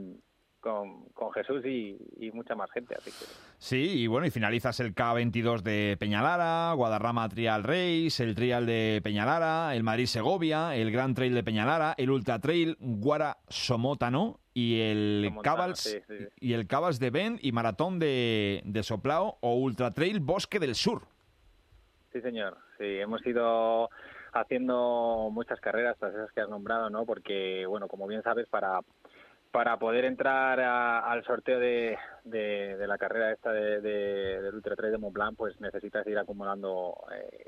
con Jesús y mucha más gente, así que... Sí, y bueno, y finalizas el K22 de Peñalara, Guadarrama Trial Race, el Trial de Peñalara, el Madrid-Segovia, el Gran Trail de Peñalara, el Ultra Trail Guara-Somótano y el Cabals y el Cabals de Ben y Maratón de Soplao o Ultra Trail Bosque del Sur. Sí, señor. Sí, hemos ido haciendo muchas carreras, todas esas que has nombrado, ¿no? Porque, bueno, como bien sabes, para poder entrar al sorteo de la carrera esta del Ultra Trail de Montblanc, pues necesitas ir acumulando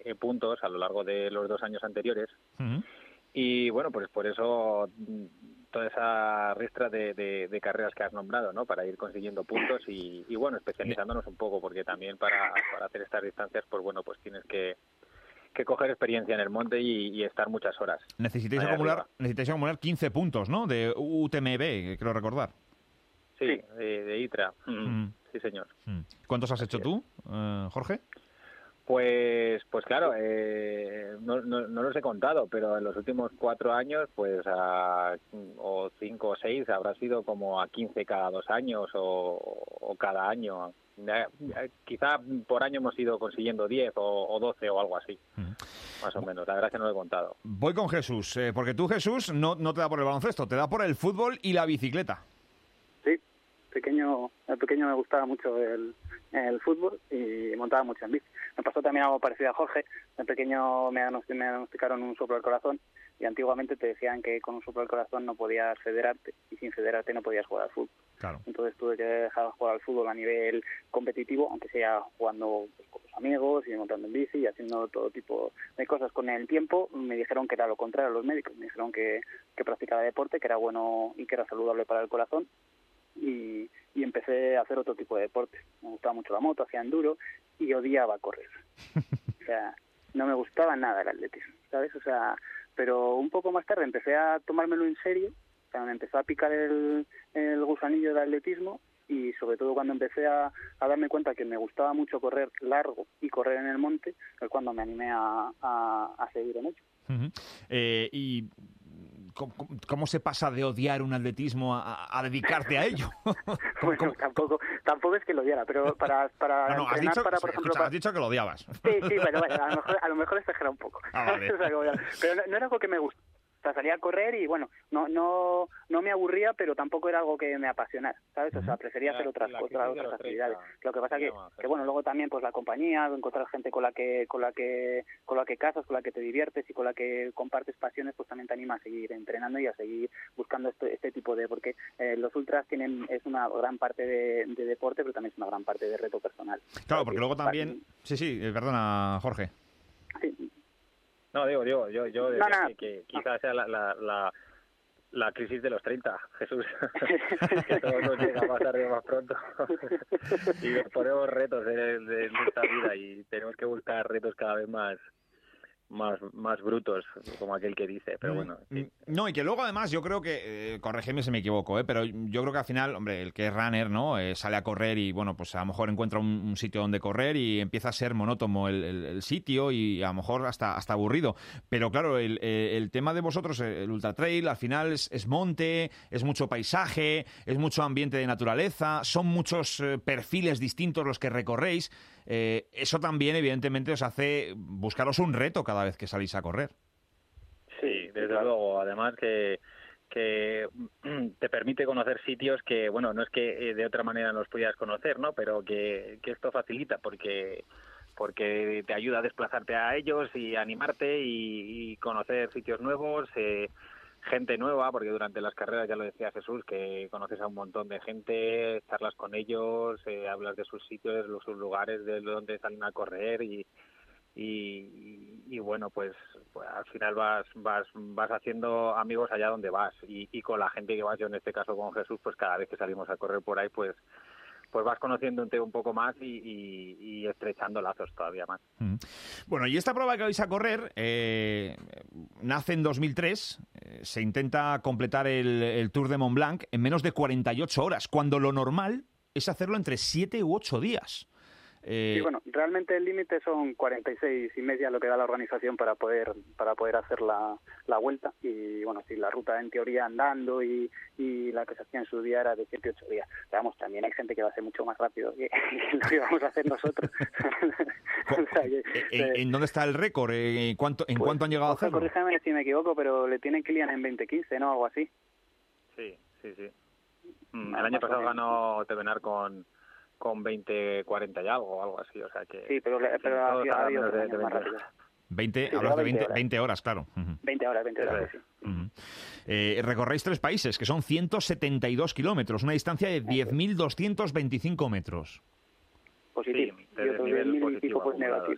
puntos a lo largo de los 2 años anteriores. Uh-huh. Y bueno, pues por eso toda esa ristra de carreras que has nombrado, ¿no? Para ir consiguiendo puntos y bueno, especializándonos un poco, porque también para hacer estas distancias, pues bueno, pues tienes que coger experiencia en el monte y estar muchas horas. Necesitáis acumular 15 puntos, ¿no? De UTMB, creo recordar. Sí, de ITRA. Sí, señor. ¿Cuántos has hecho tú, Jorge? Pues claro, no los he contado, pero en los últimos 4 años, pues o 5 o 6, habrá sido como a 15 cada 2 años o cada año. Quizá por año hemos ido consiguiendo 10 o 12 o algo así, más o menos. La verdad es que no lo he contado. Voy con Jesús, porque tú, Jesús, no te da por el baloncesto, te da por el fútbol y la bicicleta. Sí, de pequeño me gustaba mucho el fútbol y montaba mucho en bici. Me pasó también algo parecido a Jorge. De pequeño me diagnosticaron un soplo del corazón y antiguamente te decían que con un soplo del corazón no podías federarte y sin federarte no podías jugar al fútbol. Claro. Entonces tuve que dejar de jugar al fútbol a nivel competitivo, aunque sea jugando pues, con los amigos y montando en bici y haciendo todo tipo de cosas. Con el tiempo me dijeron que era lo contrario a los médicos. Me dijeron que practicaba deporte, que era bueno y que era saludable para el corazón. Y empecé a hacer otro tipo de deportes. Me gustaba mucho la moto, hacía enduro y odiaba correr. O sea, no me gustaba nada el atletismo, ¿sabes? O sea, pero un poco más tarde empecé a tomármelo en serio. O sea, me empezó a picar el gusanillo del atletismo y sobre todo cuando empecé a darme cuenta que me gustaba mucho correr largo y correr en el monte, es cuando me animé a seguir en ello. Y ¿cómo se pasa de odiar un atletismo a dedicarte a ello? Bueno, tampoco es que lo odiara, pero para no, entrenar, por ejemplo... Has dicho que lo odiabas. Sí, bueno, a lo mejor exagera un poco. Vale. Pero no era algo que me gustaba. O sea, salía a correr y, bueno, no me aburría, pero tampoco era algo que me apasionara, ¿sabes? O sea, prefería hacer otras actividades. Lo que pasa que bueno, luego también, pues la compañía, encontrar gente con la que casas, con la que te diviertes y con la que compartes pasiones, pues también te anima a seguir entrenando y a seguir buscando este tipo de... Porque los ultras es una gran parte de deporte, pero también es una gran parte de reto personal. Claro, porque luego también... Sí, perdona, Jorge. Sí. No, digo, yo decía que quizás sea la crisis de los 30, Jesús, que todo nos llega más tarde o más pronto y nos ponemos retos de esta vida y tenemos que buscar retos cada vez más brutos, como aquel que dice, pero bueno. Sí. No, y que luego además yo creo que, corrígeme si me equivoco, pero yo creo que al final, hombre, el que es runner, ¿no? Sale a correr y, bueno, pues a lo mejor encuentra un sitio donde correr y empieza a ser monótono el sitio y a lo mejor hasta aburrido. Pero claro, el tema de vosotros, el ultra trail, al final es monte, es mucho paisaje, es mucho ambiente de naturaleza, son muchos perfiles distintos los que recorréis. Eso también, evidentemente, os hace buscaros un reto cada vez que salís a correr. Sí, desde luego. Además que te permite conocer sitios que, bueno, no es que de otra manera no los pudieras conocer, ¿no? Pero que esto facilita porque te ayuda a desplazarte a ellos y animarte y conocer sitios nuevos, gente nueva, porque durante las carreras, ya lo decía Jesús, que conoces a un montón de gente, charlas con ellos, hablas de sus sitios, de sus lugares, de donde salen a correr y bueno, pues al final vas haciendo amigos allá donde vas y con la gente que vas. Yo en este caso con Jesús, pues cada vez que salimos a correr por ahí, pues vas conociéndote un poco más y estrechando lazos todavía más. Bueno, y esta prueba que vais a correr nace en 2003, se intenta completar el Tour de Mont Blanc en menos de 48 horas, cuando lo normal es hacerlo entre 7 u 8 días. Sí, bueno, realmente el límite son 46 y media lo que da la organización para poder hacer la vuelta y bueno, sí, la ruta en teoría andando y la que se hacía en su día era de 7 u 8 días. Pero vamos, también hay gente que va a hacer mucho más rápido que lo que vamos a hacer nosotros. O sea, ¿En dónde está el récord? ¿En cuánto han llegado a hacerlo? Corrígeme si me equivoco, pero le tienen Kilian en 20:15, ¿no? Algo así. Sí. El año pasado ganó Tevenar con 20:40 y algo así, o sea que... Sí, pero ha habido otros años más rápido. 20 horas, claro. 20 horas, sí. Recorréis 3 países, que son 172 kilómetros, una distancia de 10.225 metros. Positivo. Sí, y otros 10.000 y pico pues negativo.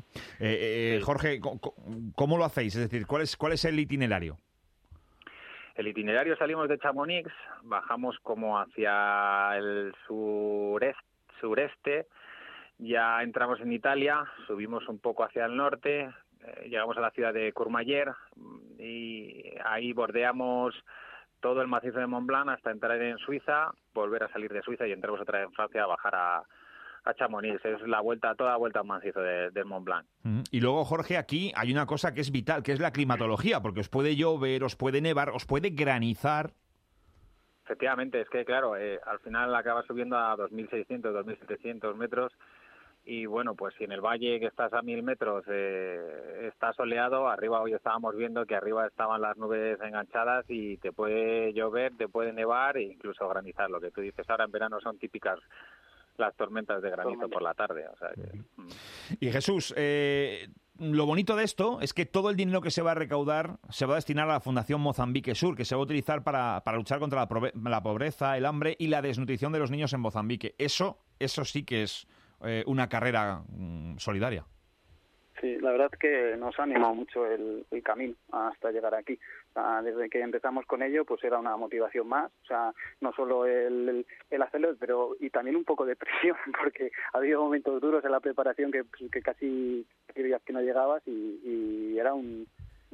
Jorge, ¿cómo lo hacéis? Es decir, ¿cuál es el itinerario? El itinerario, salimos de Chamonix, bajamos como hacia el sureste, ya entramos en Italia, subimos un poco hacia el norte, llegamos a la ciudad de Courmayeur y ahí bordeamos todo el macizo de Mont Blanc hasta entrar en Suiza, volver a salir de Suiza y entramos otra vez en Francia a bajar a Chamonix. Es toda vuelta al macizo del Mont Blanc. Y luego, Jorge, aquí hay una cosa que es vital, que es la climatología, porque os puede llover, os puede nevar, os puede granizar. Efectivamente, es que claro, al final acabas subiendo a 2.600, 2.700 metros y bueno, pues si en el valle que estás a 1.000 metros está soleado, arriba hoy estábamos viendo que arriba estaban las nubes enganchadas y te puede llover, te puede nevar e incluso granizar. Lo que tú dices ahora en verano son típicas las tormentas de granizo por la tarde. O sea que... Y Jesús, lo bonito de esto es que todo el dinero que se va a recaudar se va a destinar a la Fundación Mozambique Sur, que se va a utilizar para luchar contra la pobreza, el hambre y la desnutrición de los niños en Mozambique. Eso sí que es una carrera solidaria. Sí, la verdad es que nos ha animado mucho el camino hasta llegar aquí. O sea, desde que empezamos con ello, pues era una motivación más. O sea, no solo el hacerlo, pero y también un poco de presión, porque ha habido momentos duros en la preparación que casi creías que no llegabas y era un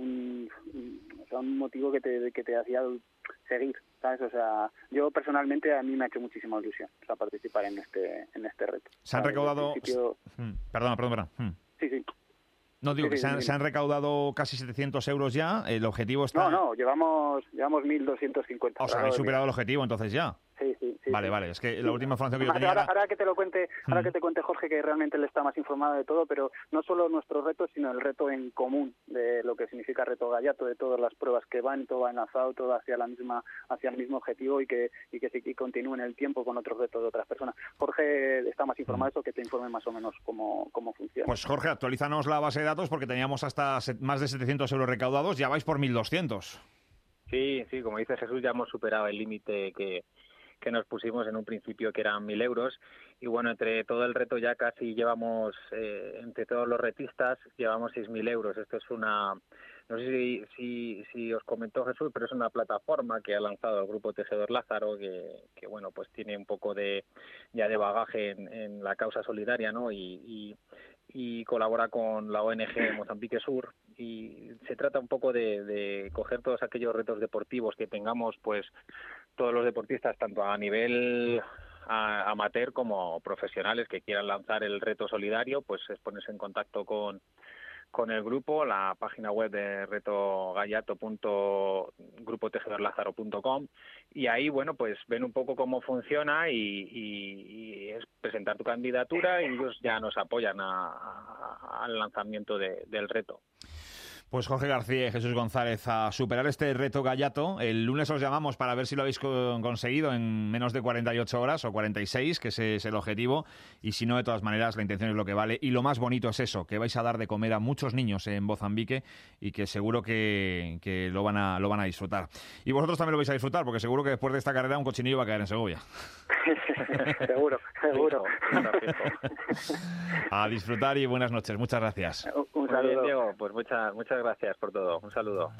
motivo que te hacía seguir, ¿sabes? O sea, yo personalmente a mí me ha hecho muchísima ilusión, o sea, participar en este reto. Se han recaudado... Principio... Perdona. Sí. No, digo que se han recaudado casi 700 euros ya. El objetivo está... No, llevamos 1.250. O sea, habéis superado el objetivo entonces ya. Sí. Vale. Es que la última información que yo tenía... Ahora que te lo cuente, que te cuente Jorge, que realmente él está más informado de todo, pero no solo nuestro reto, sino el reto en común de lo que significa Reto Gallato, de todas las pruebas que van, todo va enlazado, todo hacia el mismo objetivo y que continúe en el tiempo con otros retos de otras personas. Jorge está más informado de eso, que te informe más o menos cómo funciona. Pues Jorge, actualízanos la base de datos porque teníamos hasta más de 700 euros recaudados, ya vais por 1.200. Sí, como dice Jesús, ya hemos superado el límite que nos pusimos en un principio, que eran 1.000 euros. Y bueno, entre todo el reto ya casi llevamos, entre todos los retistas, llevamos 6.000 euros. Esto es una... No sé si os comentó Jesús, pero es una plataforma que ha lanzado el Grupo Tejedor Lázaro, que bueno, pues tiene un poco de bagaje en la causa solidaria, ¿no? Y colabora con la ONG Mozambique Sur, y se trata un poco de coger todos aquellos retos deportivos que tengamos, pues todos los deportistas, tanto a nivel amateur como profesionales, que quieran lanzar el reto solidario, pues es ponerse en contacto con el grupo, la página web de retogallato.grupotejedorlázaro.com, y ahí, bueno, pues ven un poco cómo funciona y es presentar tu candidatura y ellos ya nos apoyan al lanzamiento del reto. Pues Jorge García y Jesús González, a superar este reto Gallato. El lunes os llamamos para ver si lo habéis conseguido en menos de 48 horas o 46, que ese es el objetivo. Y si no, de todas maneras, la intención es lo que vale. Y lo más bonito es eso, que vais a dar de comer a muchos niños en Mozambique y que seguro que lo van a disfrutar. Y vosotros también lo vais a disfrutar, porque seguro que después de esta carrera un cochinillo va a caer en Segovia. Seguro. A disfrutar y buenas noches. Muchas gracias. Un saludo. Bien, Diego, pues muchas gracias por todo. Un saludo.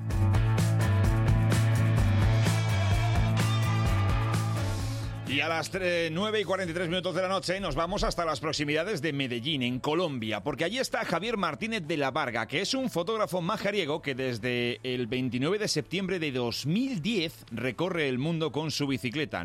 Y a las 9:43 de la noche nos vamos hasta las proximidades de Medellín, en Colombia, porque allí está Javier Martínez de la Varga, que es un fotógrafo majariego que desde el 29 de septiembre de 2010 recorre el mundo con su bicicleta.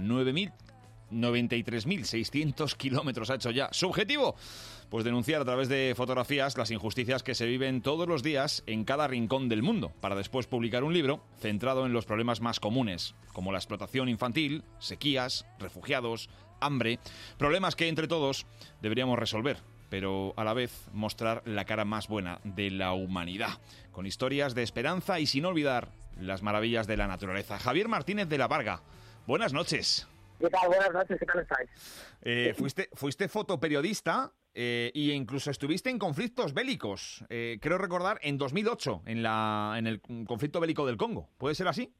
93.600 kilómetros ha hecho ya. ¿Su objetivo? Pues denunciar a través de fotografías las injusticias que se viven todos los días en cada rincón del mundo, para después publicar un libro centrado en los problemas más comunes, como la explotación infantil, sequías, refugiados, hambre, problemas que entre todos deberíamos resolver, pero a la vez mostrar la cara más buena de la humanidad, con historias de esperanza y sin olvidar las maravillas de la naturaleza. Javier Martínez de la Varga, buenas noches. ¿Qué tal? Buenas noches, ¿qué tal estáis? Fuiste fotoperiodista e incluso estuviste en conflictos bélicos. Creo recordar en 2008, en el conflicto bélico del Congo. ¿Puede ser así?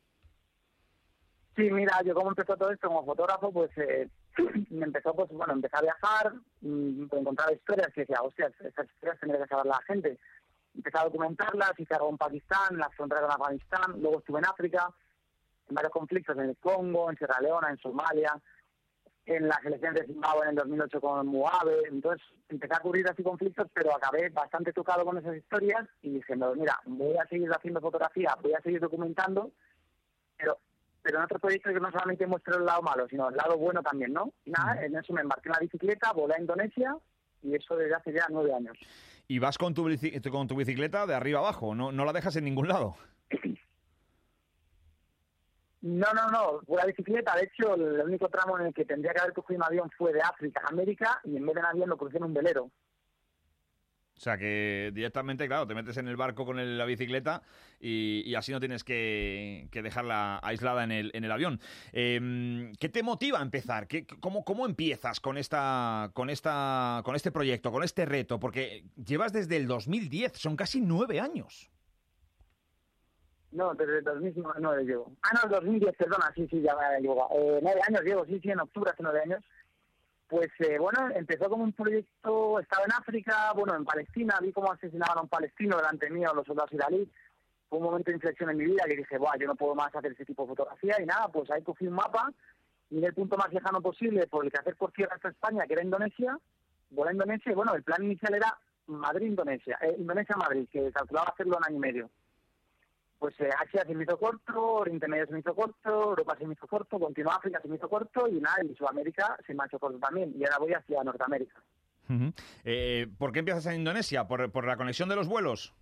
Sí, mira, yo como empezó todo esto como fotógrafo, pues empecé a viajar, encontrar historias que decía, hostia, esas historias tendría que saber la gente. empecé a documentarlas, hice algo en Pakistán, en la frontera con Afganistán, luego estuve en África, en varios conflictos, en el Congo, en Sierra Leona, en Somalia, en las elecciones de Zimbabue en el 2008 con Mugabe. Entonces empecé a cubrir así conflictos, pero acabé bastante tocado con esas historias y diciendo, mira, voy a seguir haciendo fotografía, voy a seguir documentando, pero en otros proyectos que no solamente muestro el lado malo, sino el lado bueno también, ¿no? Y nada, en eso me embarqué en la bicicleta, volé a Indonesia, y eso desde hace ya 9 años. ¿Y vas con tu bicicleta de arriba abajo? ¿No la dejas en ningún lado? No, fue la bicicleta. De hecho, el único tramo en el que tendría que haber cogido un avión fue de África a América, y en vez de en avión lo crucé en un velero. O sea, que directamente, claro, te metes en el barco con la bicicleta y así no tienes que dejarla aislada en el avión. ¿Qué te motiva a empezar? ¿Cómo empiezas con este proyecto, con este reto? Porque llevas desde el 2010, son casi 9 años. No, desde el 2009 llevo. No, el 2010, perdona, sí, ya llevo. 9 años llevo, sí, en octubre hace 9 años. Pues bueno, empezó como un proyecto, estaba en África, bueno, en Palestina, vi cómo asesinaban a un palestino delante mío, los soldados israelíes. Fue un momento de inflexión en mi vida que dije, yo no puedo más hacer ese tipo de fotografía, y nada, pues ahí cogí un mapa, miré el punto más lejano posible por el que hacer por tierra hasta España, que era Indonesia, volé a Indonesia, y bueno, el plan inicial era Madrid-Indonesia, Indonesia-Madrid, que calculaba hacerlo en año y medio. Pues Asia se me hizo corto, Oriente Medio se me hizo corto, Europa se me hizo corto, continuó África se me hizo corto, y nada, y Sudamérica se me ha hecho corto también, y ahora voy hacia Norteamérica. Uh-huh. ¿Por qué empiezas en Indonesia? ¿Por la conexión de los vuelos?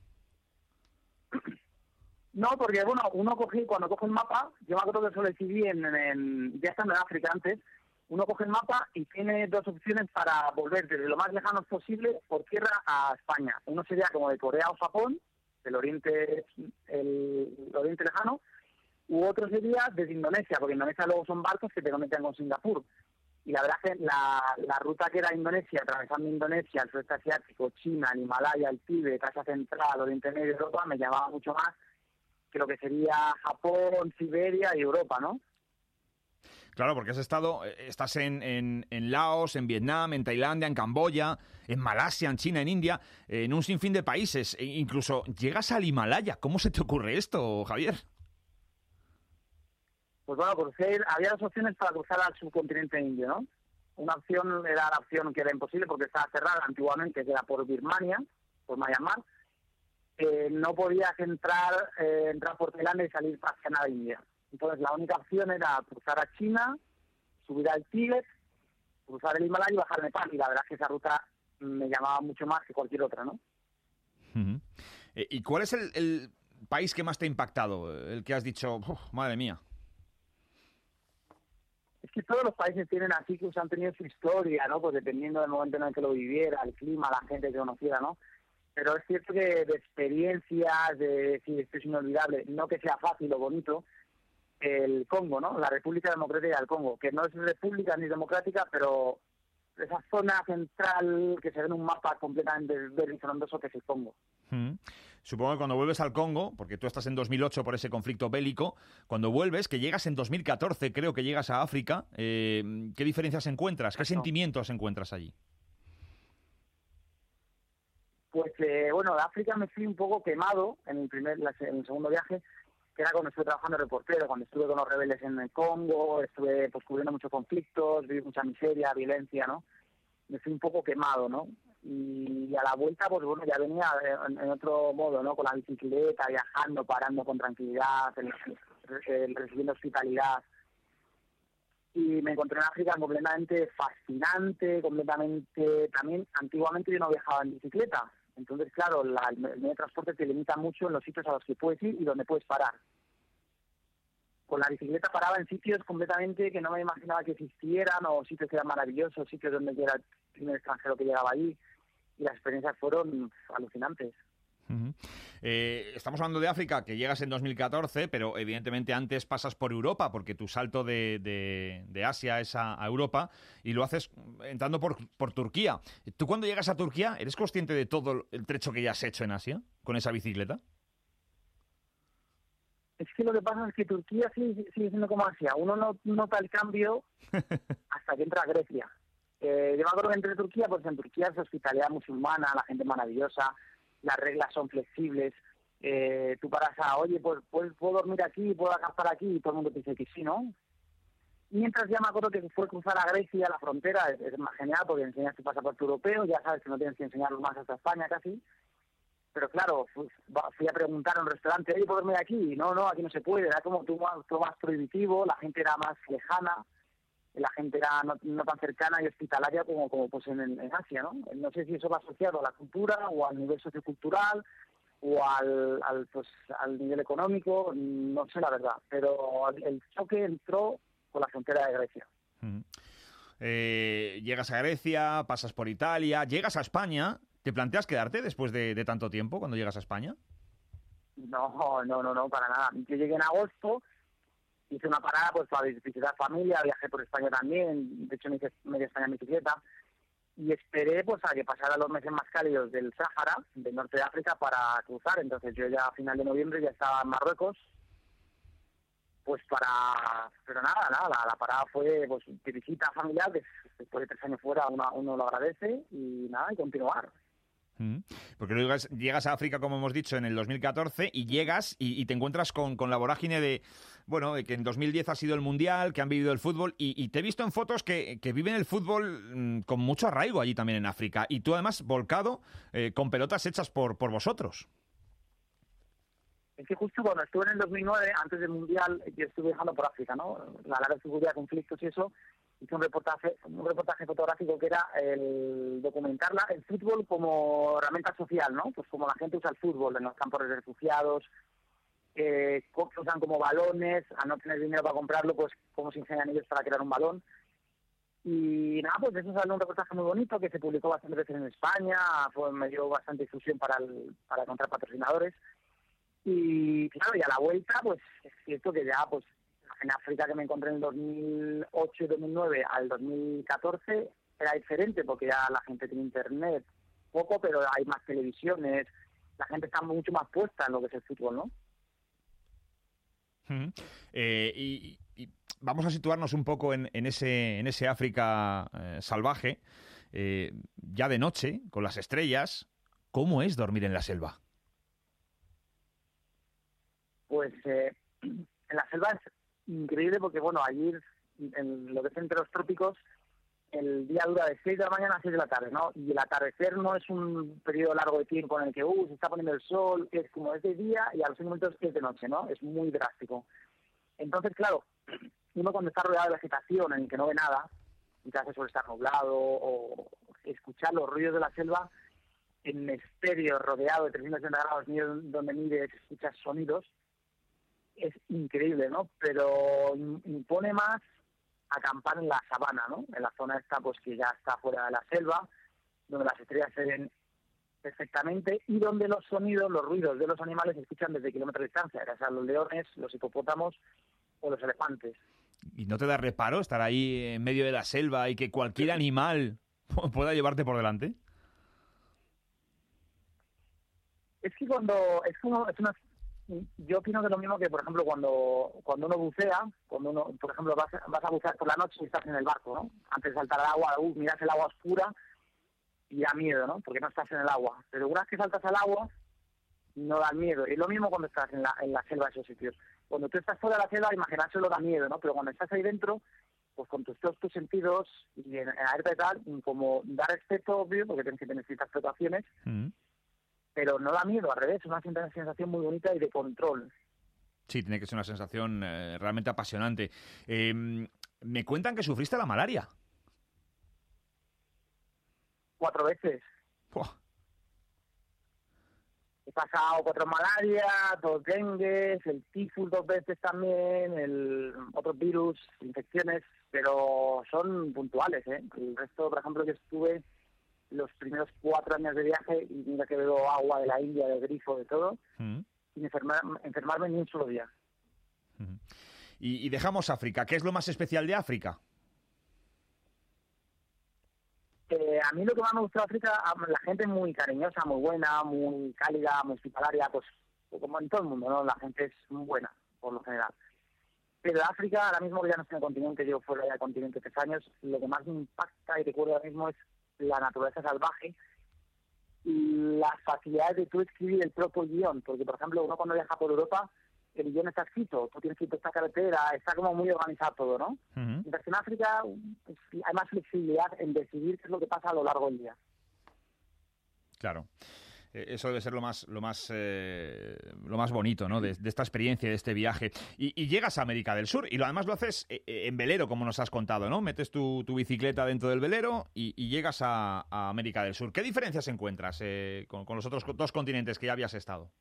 No, porque bueno, cuando coge el mapa, yo me acuerdo que eso lo decidí ya estando en África antes, uno coge el mapa y tiene 2 opciones para volver desde lo más lejano posible por tierra a España. Uno sería como de Corea o Japón, el Oriente lejano, u otro sería desde Indonesia, porque Indonesia luego son barcos que te conectan con Singapur. Y la verdad es que la ruta que era Indonesia, atravesando Indonesia, el sudeste asiático, China, el Himalaya, el Tíbet, Asia Central, Oriente Medio, Europa, me llamaba mucho más que lo que sería Japón, Siberia y Europa, ¿no? Claro, porque estás en Laos, en Vietnam, en Tailandia, en Camboya, en Malasia, en China, en India, en un sinfín de países. E incluso llegas al Himalaya. ¿Cómo se te ocurre esto, Javier? Pues bueno, había 2 opciones para cruzar al subcontinente indio, ¿no? Una opción era la opción que era imposible porque estaba cerrada antiguamente, que era por Birmania, por Myanmar. No podías entrar por Tailandia y salir hacia nada India. Entonces la única opción era cruzar a China, subir al Tíbet, cruzar el Himalaya y bajar a Nepal. Y la verdad es que esa ruta me llamaba mucho más que cualquier otra, ¿no? Uh-huh. ¿Y cuál es el país que más te ha impactado? El que has dicho, madre mía. Es que todos los países tienen así, que han tenido su historia, ¿no? Pues dependiendo del momento en el que lo viviera, el clima, la gente que conociera, ¿no? Pero es cierto que de experiencias, de decir esto es inolvidable, no que sea fácil o bonito, el Congo, ¿no? La República Democrática del Congo, que no es república ni democrática, pero esa zona central que se ve en un mapa completamente verde y frondoso, que es el Congo. Supongo que cuando vuelves al Congo, porque tú estás en 2008 por ese conflicto bélico, cuando vuelves, que llegas en 2014, creo que llegas a África, ¿qué diferencias encuentras? ¿Qué sentimientos encuentras allí? Pues bueno, de África me fui un poco quemado en el segundo viaje, que era cuando estuve trabajando de reportero, cuando estuve con los rebeldes en el Congo, estuve pues cubriendo muchos conflictos, vi mucha miseria, violencia, ¿no? Me fui un poco quemado, ¿no? Y a la vuelta, pues bueno, ya venía en otro modo, ¿no? Con la bicicleta, viajando, parando con tranquilidad, recibiendo hospitalidad. Y me encontré en África completamente fascinante, completamente... También, antiguamente yo no viajaba en bicicleta. Entonces, claro, el medio de transporte te limita mucho en los sitios a los que puedes ir y donde puedes parar. Con la bicicleta paraba en sitios completamente que no me imaginaba que existieran, o sitios que eran maravillosos, sitios donde yo era el primer extranjero que llegaba allí, y las experiencias fueron alucinantes. Uh-huh. Estamos hablando de África, que llegas en 2014, pero evidentemente antes pasas por Europa, porque tu salto de Asia es a Europa, y lo haces entrando por Turquía. ¿Tú cuando llegas a Turquía eres consciente de todo el trecho que ya has hecho en Asia con esa bicicleta? Es que lo que pasa es que Turquía sigue siendo como Asia. Uno no nota el cambio hasta que entra a Grecia. Yo me acuerdo que entré a Turquía, pues en Turquía es hospitalidad musulmana, la gente maravillosa, las reglas son flexibles. Tú paras oye, pues puedo dormir aquí, puedo acampar aquí, y todo el mundo te dice que sí, ¿no? Mientras ya me acuerdo que fue cruzar a Grecia, la frontera, es más genial porque enseñas tu pasaporte europeo, ya sabes que no tienes que enseñarlo más hasta España casi. Pero claro, fui a preguntar a un restaurante, oye, ¿puedo dormir aquí? No, aquí no se puede, era como todo más prohibitivo, la gente era más lejana, la gente era no tan cercana y hospitalaria como pues en Asia, ¿no? No sé si eso va asociado a la cultura o al nivel sociocultural o al nivel económico, no sé la verdad, pero el choque entró por la frontera de Grecia. Llegas a Grecia, pasas por Italia, llegas a España. ¿Te planteas quedarte después de tanto tiempo cuando llegas a España? No, para nada. Yo llegué en agosto, hice una parada pues para visitar familia, viajé por España también, de hecho me hice media España en bicicleta, y esperé pues a que pasaran los meses más cálidos del Sáhara, del norte de África, para cruzar. Entonces yo ya a final de noviembre ya estaba en Marruecos, pues pero nada, la parada fue pues de visita familiar, que después de 3 años fuera uno lo agradece, y nada, y continuar. Porque llegas a África, como hemos dicho, en el 2014 y llegas y te encuentras con la vorágine de que en 2010 ha sido el Mundial, que han vivido el fútbol y te he visto en fotos que viven el fútbol con mucho arraigo allí también en África y tú además volcado con pelotas hechas por vosotros. Es que justo cuando estuve en el 2009, antes del Mundial, yo estuve viajando por África, ¿no? La larga seguridad, conflictos y eso. Hice un reportaje fotográfico que era el documentar el fútbol como herramienta social, ¿no? Pues como la gente usa el fútbol en los campos de refugiados, usan como balones, a no tener dinero para comprarlo, pues cómo se ingenian ellos para crear un balón. Y nada, pues de eso salió un reportaje muy bonito que se publicó bastantes veces en España, me dio bastante difusión para encontrar patrocinadores. Y claro, y a la vuelta, pues es cierto que ya, pues en África, que me encontré en el 2008 y 2009 al 2014, era diferente porque ya la gente tiene internet, poco, pero hay más televisiones, la gente está mucho más puesta en lo que es el fútbol, ¿no? Y vamos a situarnos un poco en ese África salvaje, ya de noche, con las estrellas. ¿Cómo es dormir en la selva? Pues en la selva es increíble porque, bueno, allí en lo que es entre los trópicos, el día dura de 6 de la mañana a 6 de la tarde, ¿no? Y el atardecer no es un periodo largo de tiempo en el que se está poniendo el sol, es como es de día y a los 5 minutos es de noche, ¿no? Es muy drástico. Entonces, claro, uno cuando está rodeado de vegetación en el que no ve nada, quizás suele estar nublado o escuchar los ruidos de la selva en estéreo, rodeado de 360 grados, donde mides, escuchas sonidos, es increíble, ¿no? Pero impone más acampar en la sabana, ¿no? En la zona esta, pues que ya está fuera de la selva, donde las estrellas se ven perfectamente y donde los sonidos, los ruidos de los animales se escuchan desde kilómetros de distancia, ya sean los leones, los hipopótamos o los elefantes. ¿Y no te da reparo estar ahí en medio de la selva y que cualquier animal pueda llevarte por delante? Es que yo opino que es lo mismo que, por ejemplo, cuando uno bucea, cuando uno, por ejemplo, vas a bucear por la noche y estás en el barco, ¿no? Antes de saltar al agua, miras el agua oscura y da miedo, ¿no? Porque no estás en el agua. Pero una vez que saltas al agua, no da miedo. Y lo mismo cuando estás en la selva de esos sitios. Cuando tú estás fuera de la selva, imaginárselo da miedo, ¿no? Pero cuando estás ahí dentro, pues con todos tus sentidos y en alerta y tal, como da respeto, obvio, porque tienes que tener ciertas precauciones, pero no da miedo, al revés, es una sensación muy bonita y de control. Sí, tiene que ser una sensación realmente apasionante. Me cuentan que sufriste la malaria. 4 veces. ¡Puah! He pasado 4 malaria, 2 dengues, el tifus 2 veces también, otros virus, infecciones, pero son puntuales, ¿eh? El resto, por ejemplo, yo estuve los primeros 4 años de viaje y mira que bebo agua de la India, del grifo, de todo, sin enfermarme ni un solo día. Y dejamos África. ¿Qué es lo más especial de África? A mí lo que más me gustó de África, la gente es muy cariñosa, muy buena, muy cálida, muy hospitalaria, pues como en todo el mundo, ¿no? La gente es muy buena, por lo general. Pero África, ahora mismo que ya no estoy en el continente, yo fuera ya del continente 3 años, lo que más me impacta y recuerdo ahora mismo es la naturaleza salvaje, las facilidades de tú escribir el propio guión, porque por ejemplo uno cuando viaja por Europa el guión está escrito, tú tienes que ir por esta carretera, está como muy organizado todo, ¿no? Mientras que en África hay más flexibilidad en decidir qué es lo que pasa a lo largo del día. Claro. Eso debe ser lo más bonito, ¿no? De esta experiencia, de este viaje. Y llegas a América del Sur y además lo haces en velero, como nos has contado, ¿no? Metes tu bicicleta dentro del velero y llegas a América del Sur. ¿Qué diferencias encuentras con los otros 2 continentes que ya habías estado?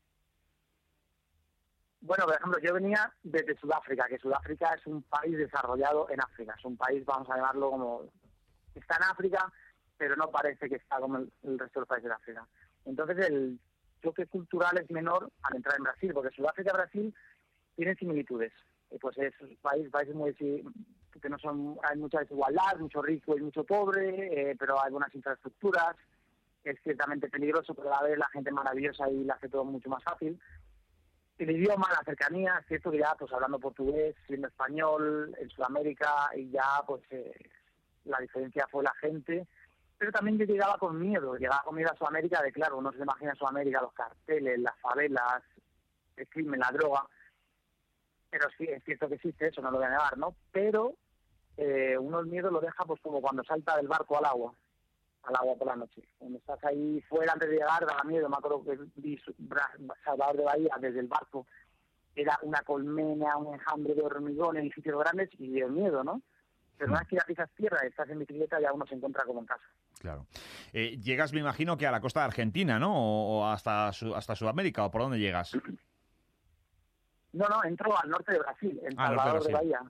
Bueno, por ejemplo, yo venía desde Sudáfrica, que Sudáfrica es un país desarrollado en África. Es un país, vamos a llamarlo como... Está en África, pero no parece que está como el resto de los países de África. Entonces, el choque cultural es menor al entrar en Brasil, porque Sudáfrica y Brasil tienen similitudes. Pues es países muy... que no son... Hay mucha desigualdad, mucho rico y mucho pobre, pero hay buenas infraestructuras. Es ciertamente peligroso, pero a la vez la gente maravillosa y la hace todo mucho más fácil. El idioma, la cercanía, es cierto que ya pues hablando portugués, siendo español, en Sudamérica, y ya pues la diferencia fue la gente, pero también yo llegaba con miedo a Sudamérica, de claro, uno se imagina Sudamérica, los carteles, las favelas, el crimen, la droga, pero sí, es cierto que existe eso, no lo voy a negar, ¿no? Pero uno el miedo lo deja pues como cuando salta del barco al agua por la noche. Cuando estás ahí fuera antes de llegar, da miedo. Me acuerdo que vi Salvador de Bahía desde el barco. Era una colmena, un enjambre de hormigón, edificios grandes y dio miedo, ¿no? Pero una vez que ya pisas tierra y estás en bicicleta, ya uno se encuentra como en casa. Claro. Llegas, me imagino, que a la costa de Argentina, ¿no? O hasta Sudamérica, ¿o por dónde llegas? No, entro al norte de Brasil, en Salvador de Bahía.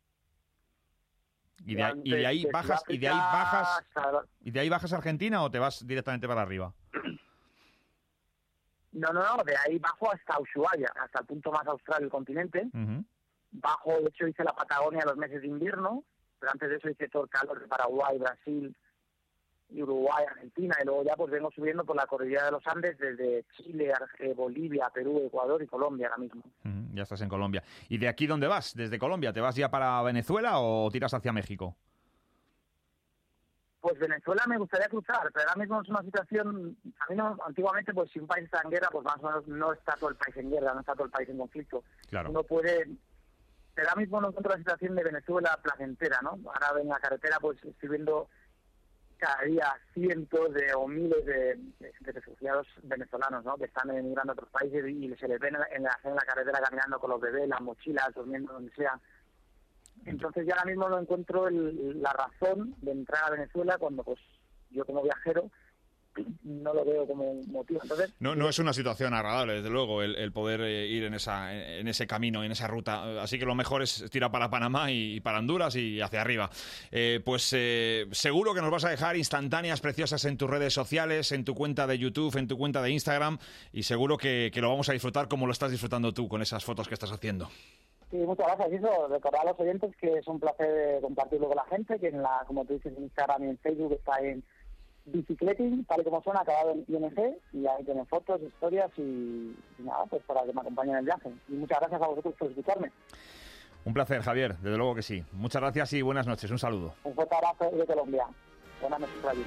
¿Y de ahí bajas a Argentina o te vas directamente para arriba? No, de ahí bajo hasta Ushuaia, hasta el punto más austral del continente. Bajo, de hecho hice la Patagonia los meses de invierno, pero antes de eso hice todo el calor de Paraguay, Brasil, Uruguay, Argentina, y luego ya pues vengo subiendo por la cordillera de los Andes desde Chile, Bolivia, Perú, Ecuador y Colombia ahora mismo. Ya estás en Colombia. ¿Y de aquí dónde vas? ¿Desde Colombia? ¿Te vas ya para Venezuela o tiras hacia México? Pues Venezuela me gustaría cruzar, pero ahora mismo es una situación... A mí antiguamente, pues si un país está en guerra, pues más o menos no está todo el país en guerra, no está todo el país en conflicto. Claro. Uno puede... Pero ahora mismo no encuentro la situación de Venezuela placentera, ¿no? Ahora en la carretera pues estoy viendo cada día cientos o miles de refugiados venezolanos, ¿no? Que están emigrando a otros países y se les ven en la carretera caminando con los bebés, las mochilas, durmiendo donde sea. Entonces yo ahora mismo no encuentro la razón de entrar a Venezuela cuando pues yo como viajero no lo veo como un motivo. Entonces, no es una situación agradable, desde luego, el poder ir en ese camino, en esa ruta. Así que lo mejor es tirar para Panamá y para Honduras y hacia arriba. Seguro que nos vas a dejar instantáneas preciosas en tus redes sociales, en tu cuenta de YouTube, en tu cuenta de Instagram, y seguro que lo vamos a disfrutar como lo estás disfrutando tú con esas fotos que estás haciendo. Sí, muchas gracias. Y eso, recordar a los oyentes que es un placer compartirlo con la gente, que como tú dices, en Instagram y en Facebook está en Bicicleting, tal y como suena, acabado en ING, y ahí tienen fotos, historias y nada, pues para que me acompañen en el viaje. Y muchas gracias a vosotros por escucharme. Un placer, Javier, desde luego que sí. Muchas gracias y buenas noches. Un saludo. Un fuerte abrazo de Colombia. Buenas noches por allí.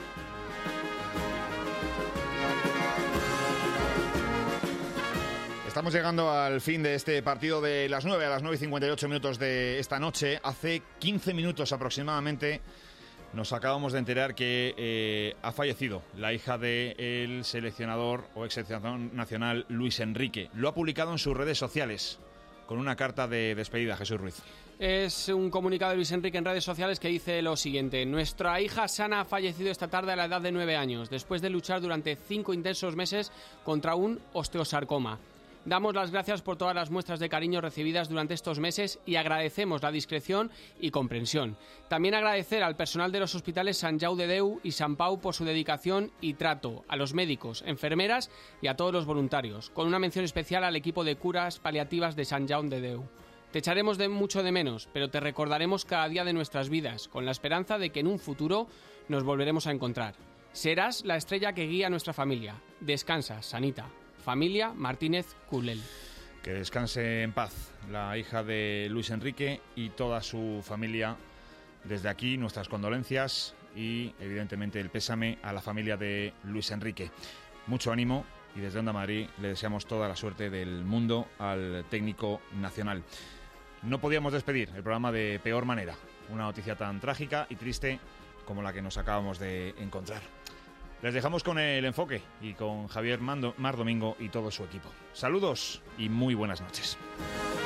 Estamos llegando al fin de este partido de las 9 a las 9:58 de esta noche. Hace 15 minutos aproximadamente nos acabamos de enterar que ha fallecido la hija del seleccionador o ex seleccionador nacional Luis Enrique. Lo ha publicado en sus redes sociales con una carta de despedida. Jesús Ruiz. Es un comunicado de Luis Enrique en redes sociales que dice lo siguiente: nuestra hija Sana ha fallecido esta tarde a la edad de 9 años, después de luchar durante 5 intensos meses contra un osteosarcoma. Damos las gracias por todas las muestras de cariño recibidas durante estos meses y agradecemos la discreción y comprensión. También agradecer al personal de los hospitales Sant Jau de Déu y Sant Pau por su dedicación y trato, a los médicos, enfermeras y a todos los voluntarios, con una mención especial al equipo de curas paliativas de Sant Jau de Déu. Te echaremos mucho de menos, pero te recordaremos cada día de nuestras vidas, con la esperanza de que en un futuro nos volveremos a encontrar. Serás la estrella que guía a nuestra familia. Descansa, Sanita. Familia Martínez Culel. Que descanse en paz la hija de Luis Enrique y toda su familia. Desde aquí nuestras condolencias y evidentemente el pésame a la familia de Luis Enrique. Mucho ánimo y desde Onda Madrid le deseamos toda la suerte del mundo al técnico nacional. No podíamos despedir el programa de peor manera, una noticia tan trágica y triste como la que nos acabamos de encontrar. Les dejamos con el enfoque y con Javier Mar Domingo y todo su equipo. Saludos y muy buenas noches.